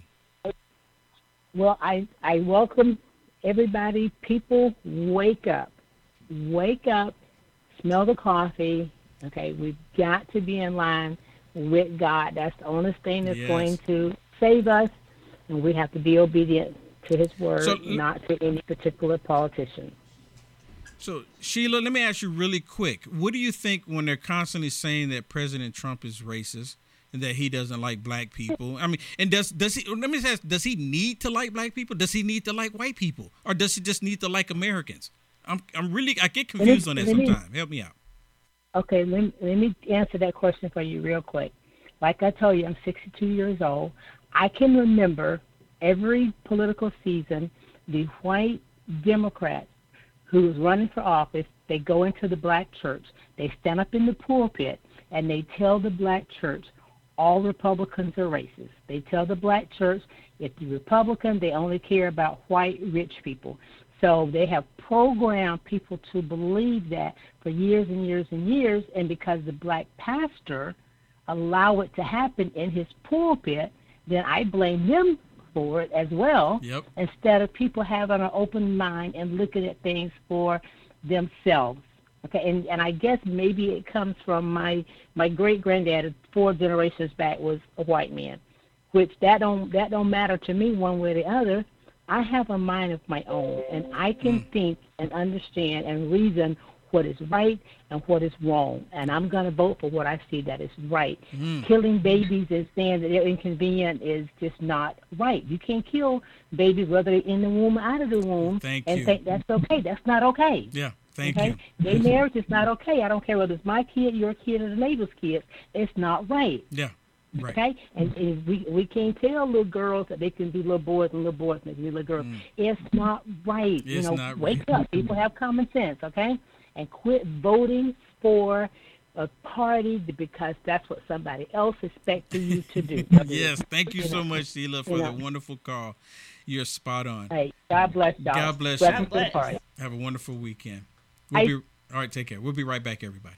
[SPEAKER 17] Well, I welcome everybody. People, wake up. Wake up. Smell the coffee. Okay, we've got to be in line with God. That's the only thing that's going to save us, and we have to be obedient to his word, not to any particular politician.
[SPEAKER 1] So, Sheila, let me ask you really quick. What do you think when they're constantly saying that President Trump is racist and that he doesn't like black people? I mean, and does he, let me ask, does he need to like black people? Does he need to like white people? Or does he just need to like Americans? I get confused on that sometimes. Help me out.
[SPEAKER 17] Okay, let me answer that question for you real quick. Like I told you, I'm 62 years old. I can remember every political season, the white Democrat who was running for office, they go into the black church. They stand up in the pulpit, and they tell the black church, all Republicans are racist. They tell the black church, if you're Republican, they only care about white rich people. So they have programmed people to believe that for years and years and years, and because the black pastor allow it to happen in his pulpit, then I blame them for it as well, instead of people having an open mind and looking at things for themselves. Okay, and I guess maybe it comes from my great-granddad 4 generations back was a white man, which that don't matter to me one way or the other. I have a mind of my own, and I can think and understand and reason what is right and what is wrong, and I'm going to vote for what I see that is right. Killing babies and saying that they're inconvenient is just not right. You can't kill babies whether they're in the womb or out of the womb think that's okay. That's not okay.
[SPEAKER 1] Yeah, thank you.
[SPEAKER 17] Gay marriage is not okay. I don't care whether it's my kid, your kid, or the neighbor's kid. It's not right.
[SPEAKER 1] Yeah. Right.
[SPEAKER 17] Okay, and we can't tell little girls that they can be little boys and little boys can be little girls. It's not right.
[SPEAKER 1] It's not
[SPEAKER 17] wake
[SPEAKER 1] right.
[SPEAKER 17] up. People have common sense, okay? And quit voting for a party because that's what somebody else expects you to do.
[SPEAKER 1] Yes, thank you so much, Sheila, for the wonderful call. You're spot on.
[SPEAKER 17] Hey, God bless y'all.
[SPEAKER 1] God bless you.
[SPEAKER 17] God bless.
[SPEAKER 1] Have a wonderful weekend. All right, take care. We'll be right back, everybody.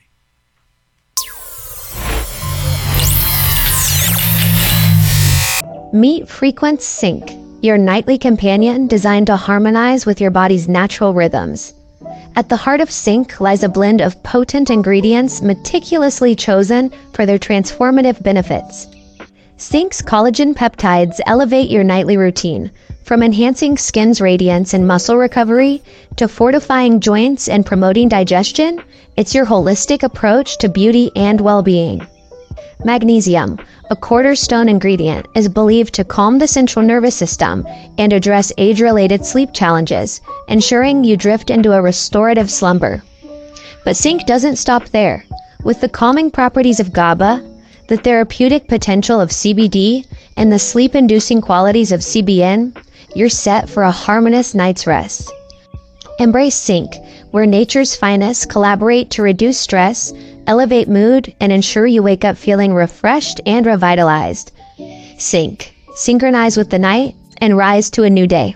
[SPEAKER 18] Meet Frequence Sync, your nightly companion designed to harmonize with your body's natural rhythms. At the heart of Sync lies a blend of potent ingredients meticulously chosen for their transformative benefits. Sync's collagen peptides elevate your nightly routine, from enhancing skin's radiance and muscle recovery to fortifying joints and promoting digestion. It's your holistic approach to beauty and well-being. Magnesium, a cornerstone ingredient, is believed to calm the central nervous system and address age-related sleep challenges, ensuring you drift into a restorative slumber. But Sync doesn't stop there. With the calming properties of GABA, the therapeutic potential of CBD, and the sleep-inducing qualities of CBN, you're set for a harmonious night's rest. Embrace Sync, where nature's finest collaborate to reduce stress, elevate mood, and ensure you wake up feeling refreshed and revitalized. Sync. Synchronize with the night and rise to a new day.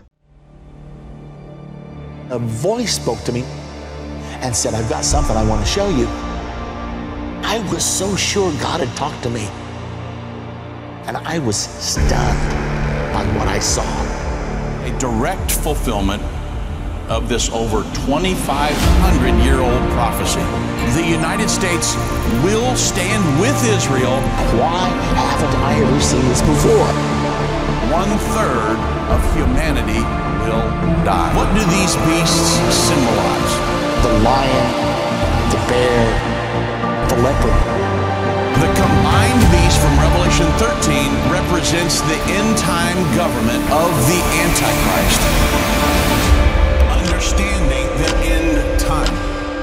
[SPEAKER 19] A voice spoke to me and said, I've got something I want to show you. I was so sure God had talked to me. And I was stunned by what I saw.
[SPEAKER 20] A direct fulfillment of this over 2,500-year-old prophecy. The United States will stand with Israel.
[SPEAKER 19] Why haven't I ever seen this before?
[SPEAKER 20] 1/3 of humanity will die. What do these beasts symbolize?
[SPEAKER 19] The lion, the bear, the leopard.
[SPEAKER 20] The combined beast from Revelation 13 represents the end-time government of the Antichrist. Understanding the end time.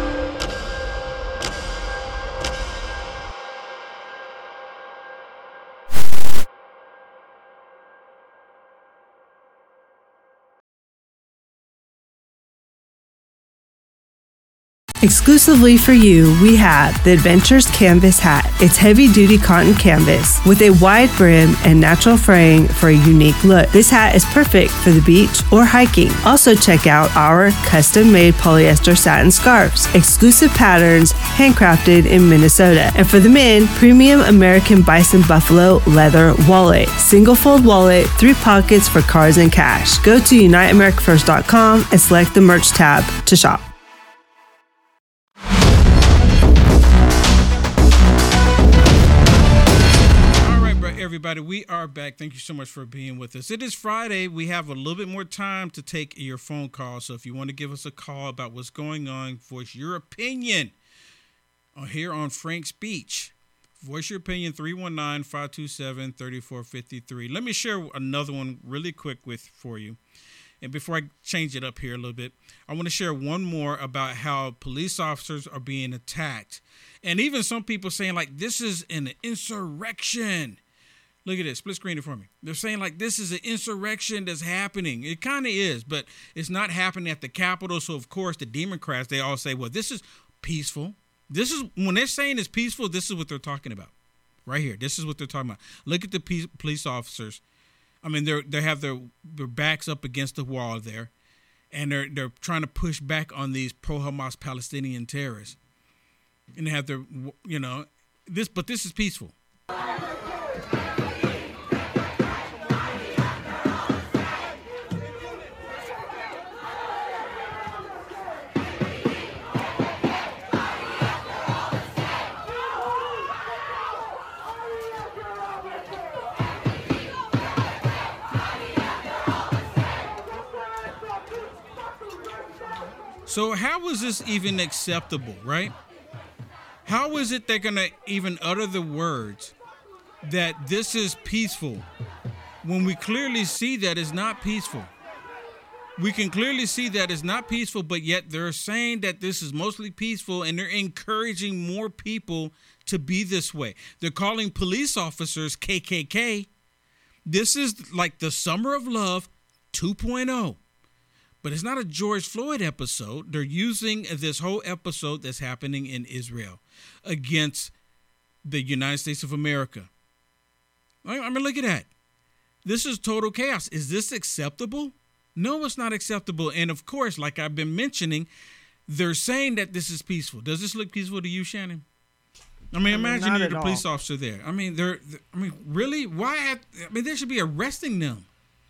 [SPEAKER 9] Exclusively for you, we have the Adventures Canvas Hat. It's heavy-duty cotton canvas with a wide brim and natural fraying for a unique look. This hat is perfect for the beach or hiking. Also check out our custom-made polyester satin scarves, exclusive patterns handcrafted in Minnesota. And for the men, premium American Bison Buffalo leather wallet. Single fold wallet, 3 pockets for cards and cash. Go to UniteAmericaFirst.com and select the merch tab to shop.
[SPEAKER 1] Everybody, we are back. Thank you so much for being with us. It is Friday. We have a little bit more time to take your phone call. So if you want to give us a call about what's going on, voice your opinion here on Frank Speech. Voice your opinion, 319-527-3453. Let me share another one really quick for you. And before I change it up here a little bit, I want to share one more about how police officers are being attacked. And even some people saying like, this is an insurrection. Look at this. Split screen it for me. They're saying like this is an insurrection that's happening. It kind of is, but it's not happening at the Capitol. So, of course, the Democrats, they all say, well, this is peaceful. This is when they're saying it's peaceful, this is what they're talking about right here. This is what they're talking about. Look at the police officers. I mean, they have their backs up against the wall there, and they're trying to push back on these pro-Hamas Palestinian terrorists. And they have their, but this is peaceful. So how is this even acceptable, right? How is it they're going to even utter the words that this is peaceful when we clearly see that it's not peaceful? We can clearly see that it's not peaceful, but yet they're saying that this is mostly peaceful, and they're encouraging more people to be this way. They're calling police officers KKK. This is like the Summer of Love 2.0. But it's not a George Floyd episode. They're using this whole episode that's happening in Israel against the United States of America. I mean, look at that. This is total chaos. Is this acceptable? No, it's not acceptable. And of course, like I've been mentioning, they're saying that this is peaceful. Does this look peaceful to you, Shannon? I mean, imagine you're the police officer there. I mean, really? Why? They should be arresting them.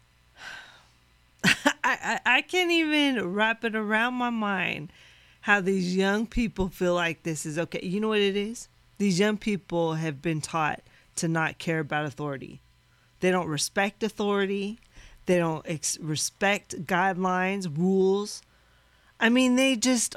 [SPEAKER 9] I can't even wrap it around my mind how these young people feel like this is okay. You know what it is? These young people have been taught to not care about authority. They don't respect authority. They don't respect guidelines, rules. I mean, they just...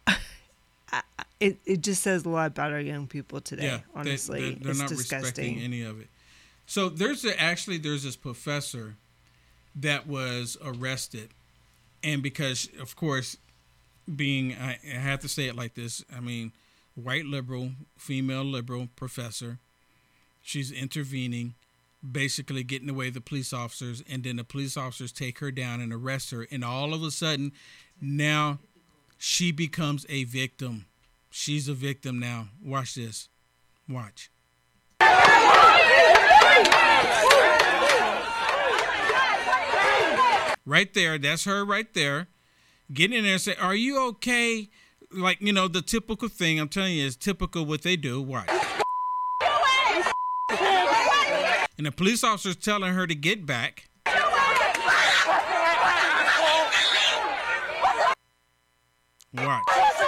[SPEAKER 9] It just says a lot about our young people today, yeah, honestly.
[SPEAKER 1] They're not disgusting. Respecting any of it. So there's this professor that was arrested, and because of course I have to say it like this, I mean, white liberal, female liberal professor, she's intervening, basically getting away the police officers, and then the police officers take her down and arrest her, and all of a sudden now she becomes a victim. She's a victim now. Watch this. Watch. Right there, that's her right there. Get in there and say, are you okay? Like, the typical thing, I'm telling you, is typical what they do. Watch. And the police officer's telling her to get back. Watch.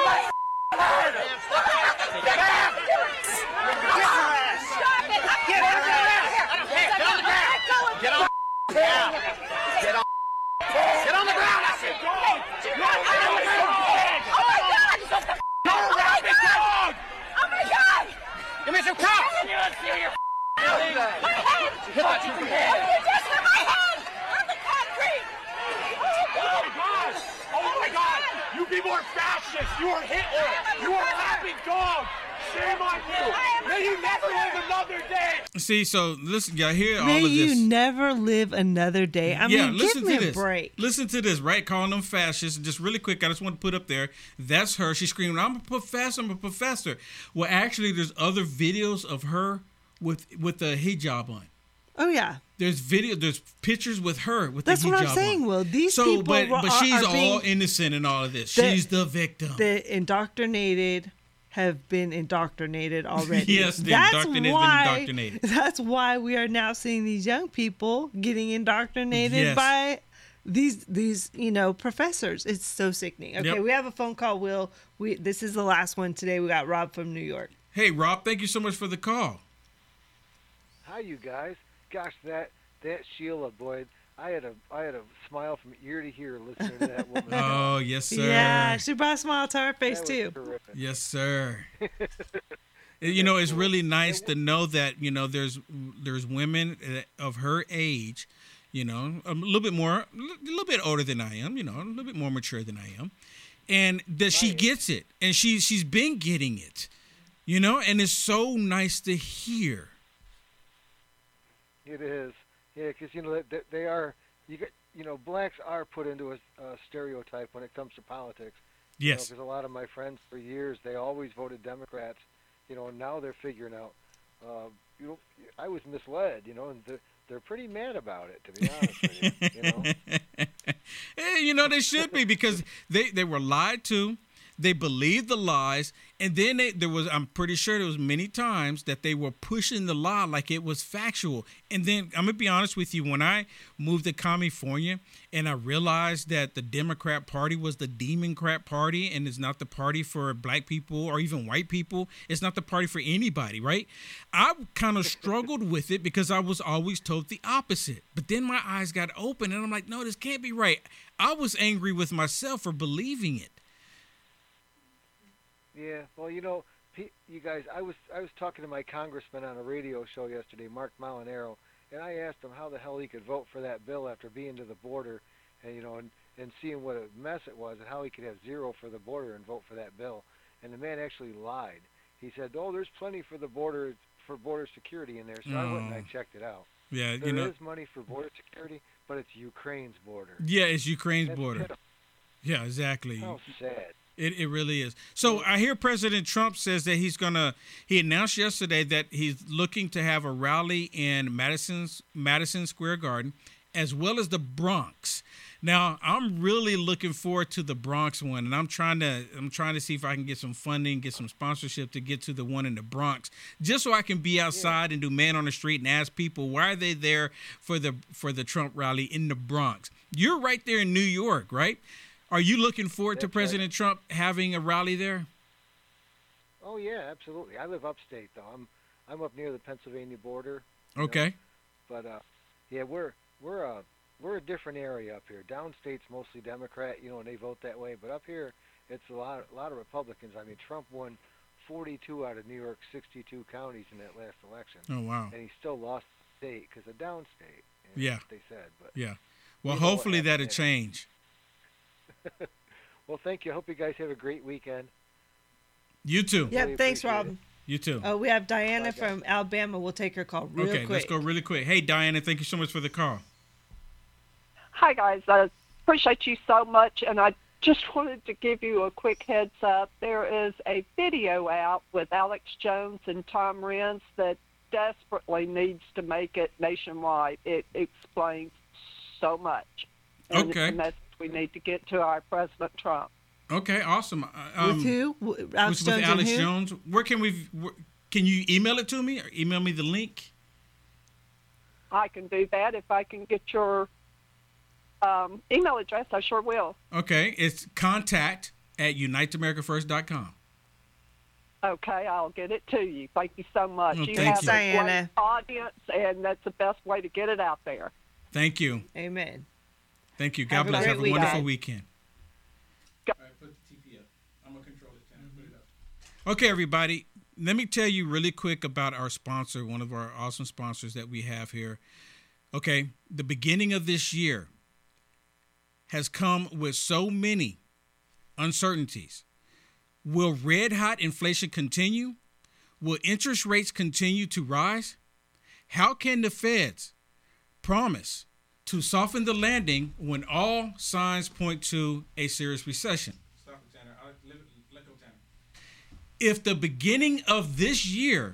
[SPEAKER 21] Get on the ground, I said! Get on the ground! Oh my God! Oh my God! Oh my God! Give me some cops! You don't see your building! My head! Hit that tree. Just for my head! On the concrete! Oh my God! Oh my God! You people are fascists! You are Hitler! You are laughing dogs! Shame on you! May you never live another day!
[SPEAKER 1] See, so listen, y'all hear
[SPEAKER 9] May
[SPEAKER 1] all of this.
[SPEAKER 9] you never live another day. I mean, give me a break.
[SPEAKER 1] Listen to this, right? Calling them fascists. Just really quick, I just want to put up there. That's her. She's screaming, I'm a professor, I'm a professor. Well, actually, there's other videos of her with a hijab on.
[SPEAKER 9] Oh, yeah.
[SPEAKER 1] There's pictures with her with
[SPEAKER 9] That's
[SPEAKER 1] the hijab
[SPEAKER 9] what I'm saying,
[SPEAKER 1] on.
[SPEAKER 9] Will. These
[SPEAKER 1] so,
[SPEAKER 9] people
[SPEAKER 1] but she's
[SPEAKER 9] are being,
[SPEAKER 1] all innocent in all of this. She's the victim.
[SPEAKER 9] The indoctrinated have been indoctrinated already.
[SPEAKER 1] Yes, the indoctrinated have been indoctrinated.
[SPEAKER 9] That's why we are now seeing these young people getting indoctrinated by these professors. It's so sickening. Okay, we have a phone call, Will. This is the last one today. We got Rob from New York.
[SPEAKER 1] Hey, Rob, thank you so much for the call.
[SPEAKER 4] Hi, you guys. Gosh, that Sheila, boy, I had a smile from ear to ear listening to that woman.
[SPEAKER 1] Oh, yes, sir.
[SPEAKER 9] Yeah, she brought a smile to her face, too.
[SPEAKER 4] Terrific.
[SPEAKER 1] Yes, sir. It's really nice to know that, there's women of her age, a little bit older than I am, a little bit more mature than I am, and that she gets it, and she's been getting it, and it's so nice to hear.
[SPEAKER 4] It is. Yeah, because, they are, blacks are put into a stereotype when it comes to politics.
[SPEAKER 1] Yes.
[SPEAKER 4] Because a lot of my friends for years, they always voted Democrats, and now they're figuring out, I was misled, and they're pretty mad about it, to be honest with you.
[SPEAKER 1] Hey, they should be, because they were lied to. They believed the lies, and then I'm pretty sure there was many times that they were pushing the lie like it was factual. And then I'm gonna be honest with you, when I moved to California and I realized that the Democrat Party was the Democrat Party and it's not the party for black people or even white people, it's not the party for anybody, right? I kind of struggled with it because I was always told the opposite. But then my eyes got open and I'm like, no, this can't be right. I was angry with myself for believing it.
[SPEAKER 4] Yeah, well, you guys, I was talking to my congressman on a radio show yesterday, Mark Molinaro, and I asked him how the hell he could vote for that bill after being to the border, and and seeing what a mess it was, and how he could have 0 for the border and vote for that bill. And the man actually lied. He said, "Oh, there's plenty for the border security in there." So I went and I checked it out.
[SPEAKER 1] Yeah,
[SPEAKER 4] there is money for border security, but it's Ukraine's border.
[SPEAKER 1] Yeah, it's Ukraine's border.
[SPEAKER 4] Pitiful.
[SPEAKER 1] Yeah, exactly.
[SPEAKER 4] How sad.
[SPEAKER 1] It really is. So I hear President Trump says that he announced yesterday that he's looking to have a rally in Madison Square Garden, as well as the Bronx. Now, I'm really looking forward to the Bronx one, and I'm trying to see if I can get some funding, get some sponsorship to get to the one in the Bronx, just so I can be outside and do man on the street and ask people, why are they there for the Trump rally in the Bronx? You're right there in New York, right? Are you looking forward to President Trump having a rally there?
[SPEAKER 4] Oh yeah, absolutely. I live upstate though. I'm up near the Pennsylvania border.
[SPEAKER 1] Okay.
[SPEAKER 4] But yeah, we're a different area up here. Downstate's mostly Democrat, and they vote that way. But up here, it's a lot of Republicans. I mean, Trump won 42 out of New York's 62 counties in that last election.
[SPEAKER 1] Oh wow.
[SPEAKER 4] And he still lost the state because of downstate.
[SPEAKER 1] Yeah.
[SPEAKER 4] That's what they said. But
[SPEAKER 1] yeah. Well, hopefully that'll change.
[SPEAKER 4] Well, thank you. I hope you guys have a great weekend.
[SPEAKER 1] You too.
[SPEAKER 9] Yeah, thanks, Rob.
[SPEAKER 1] You too.
[SPEAKER 9] We have Diana from Alabama. We'll take her call real quick.
[SPEAKER 1] Okay, let's go really quick. Hey, Diana, thank you so much for the call.
[SPEAKER 22] Hi, guys. I appreciate you so much, and I just wanted to give you a quick heads up. There is a video out with Alex Jones and Tom Renz that desperately needs to make it nationwide. It explains so much. And
[SPEAKER 1] okay.
[SPEAKER 22] It's a message we need to get to our President Trump.
[SPEAKER 1] Okay, awesome.
[SPEAKER 9] With who? Alex Jones.
[SPEAKER 1] With Alex Jones. Where can can you email it to me or email me the link?
[SPEAKER 22] I can do that if I can get your email address. I sure will.
[SPEAKER 1] Okay, it's contact@uniteamericafirst.com.
[SPEAKER 22] Okay, I'll get it to you. Thank you so much.
[SPEAKER 1] Oh,
[SPEAKER 22] you
[SPEAKER 1] thank
[SPEAKER 22] have
[SPEAKER 1] you.
[SPEAKER 22] a great audience, and that's the best way to get it out there.
[SPEAKER 1] Thank you.
[SPEAKER 9] Amen.
[SPEAKER 1] Thank you. God bless. Have a wonderful weekend. All right, put the TP up. I'm going to control it. Put it up. Okay, everybody. let me tell you really quick about our sponsor, one of our awesome sponsors that we have here. Okay, the beginning of this year has come with so many uncertainties. Will red-hot inflation continue? Will interest rates continue to rise? How can the Feds promise to soften the landing when all signs point to a serious recession? If the beginning of this year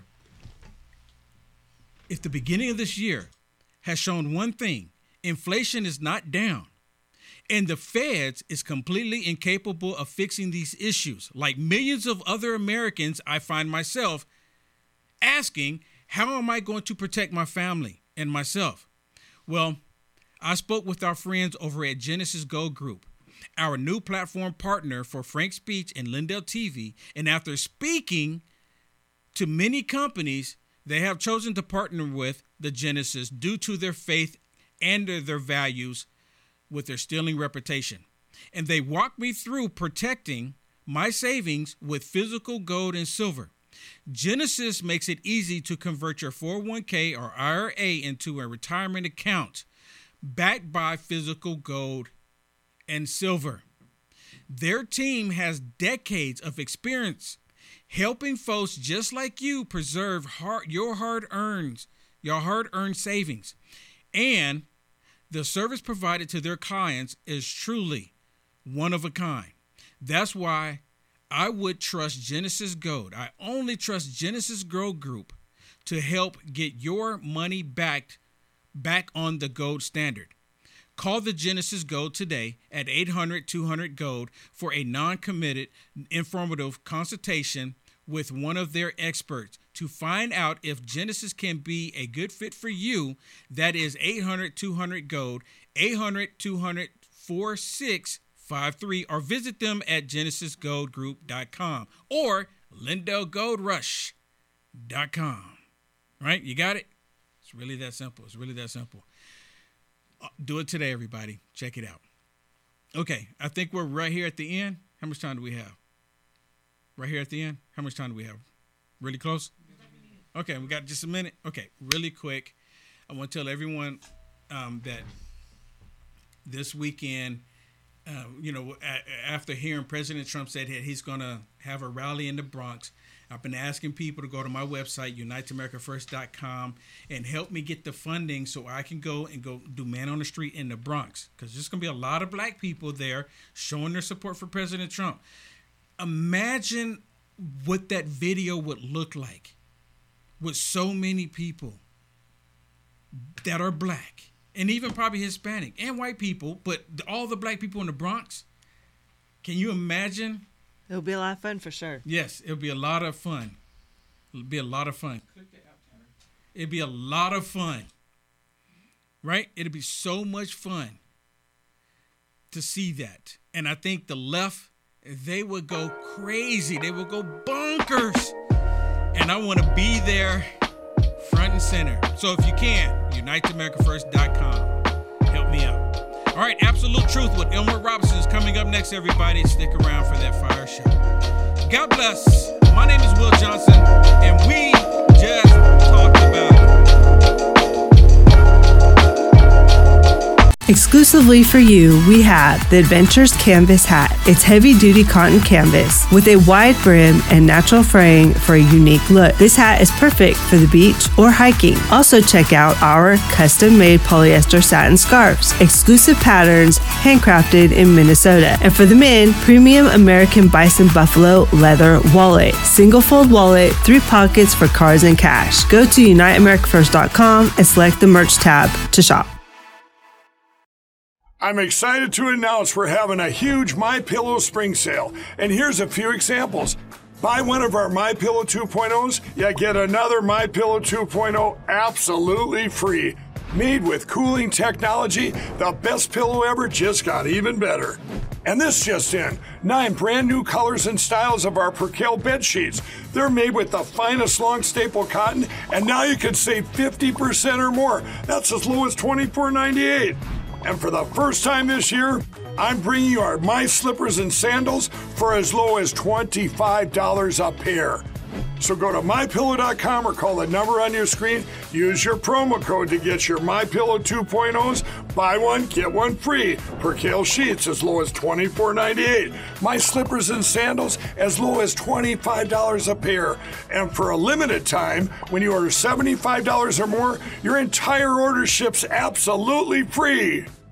[SPEAKER 1] has shown one thing, inflation is not down, and the Feds is completely incapable of fixing these issues, like millions of other Americans, I find myself asking, how am I going to protect my family and myself? Well, I spoke with our friends over at Genesis Gold Group, our new platform partner for Frank Speech and Lindell TV. And after speaking to many companies, they have chosen to partner with the Genesis due to their faith and their values with their sterling reputation. And they walked me through protecting my savings with physical gold and silver. Genesis makes it easy to convert your 401k or IRA into a retirement account backed by physical gold and silver. Their team has decades of experience helping folks just like you preserve your hard-earned savings. And the service provided to their clients is truly one of a kind. That's why I would trust Genesis Gold. I only trust Genesis Gold Group to help get your money back on the gold standard. Call the Genesis Gold today at 800-200-GOLD for a non-committed, informative consultation with one of their experts to find out if Genesis can be a good fit for you. That is 800-200-GOLD, 800-200-4653, or visit them at genesisgoldgroup.com or LindellGoldRush.com. Right? You got it? It's really that simple. Do it today, everybody. Check it out. Okay, I think we're right here at the end. How much time do we have? Right here at the end? How much time do we have? Really close? Okay, we got just a minute. Okay, really quick. I want to tell everyone that this weekend, after hearing President Trump said that he's going to have a rally in the Bronx, I've been asking people to go to my website, uniteamericafirst.com, and help me get the funding so I can go do Man on the Street in the Bronx, because there's going to be a lot of black people there showing their support for President Trump. Imagine what that video would look like with so many people that are black and even probably Hispanic and white people, but all the black people in the Bronx. Can you imagine?
[SPEAKER 9] It'll be a lot of fun for sure.
[SPEAKER 1] Yes, it'll be a lot of fun. It'll be a lot of fun. It'll be a lot of fun. Right? It'll be so much fun to see that. And I think the left, they would go crazy. They would go bonkers. And I want to be there front and center. So if you can, uniteamericafirst.com. Help me out. All right, Absolute Truth with Elmer Robinson is coming up next, everybody. Stick around for that fire show. God bless. My name is Will Johnson, and we just talked about
[SPEAKER 9] Exclusively for you, we have the Adventures Canvas Hat. It's heavy-duty cotton canvas with a wide brim and natural fraying for a unique look. This hat is perfect for the beach or hiking. Also check out our custom-made polyester satin scarves, exclusive patterns, handcrafted in Minnesota. And for the men, premium American Bison Buffalo leather wallet. Single-fold wallet, 3 pockets for cards and cash. Go to uniteamericafirst.com and select the merch tab to shop.
[SPEAKER 10] I'm excited to announce we're having a huge MyPillow spring sale, and here's a few examples. Buy one of our MyPillow 2.0s, you get another MyPillow 2.0 absolutely free. Made with cooling technology, the best pillow ever just got even better. And this just in, 9 brand new colors and styles of our Percale bed sheets. They're made with the finest long staple cotton, and now you can save 50% or more. That's as low as $24.98. And for the first time this year, I'm bringing you our My Slippers and Sandals for as low as $25 a pair. So go to MyPillow.com or call the number on your screen. Use your promo code to get your MyPillow 2.0s. Buy one, get one free. Percale sheets as low as $24.98. My slippers and sandals as low as $25 a pair. And for a limited time, when you order $75 or more, your entire order ships absolutely free.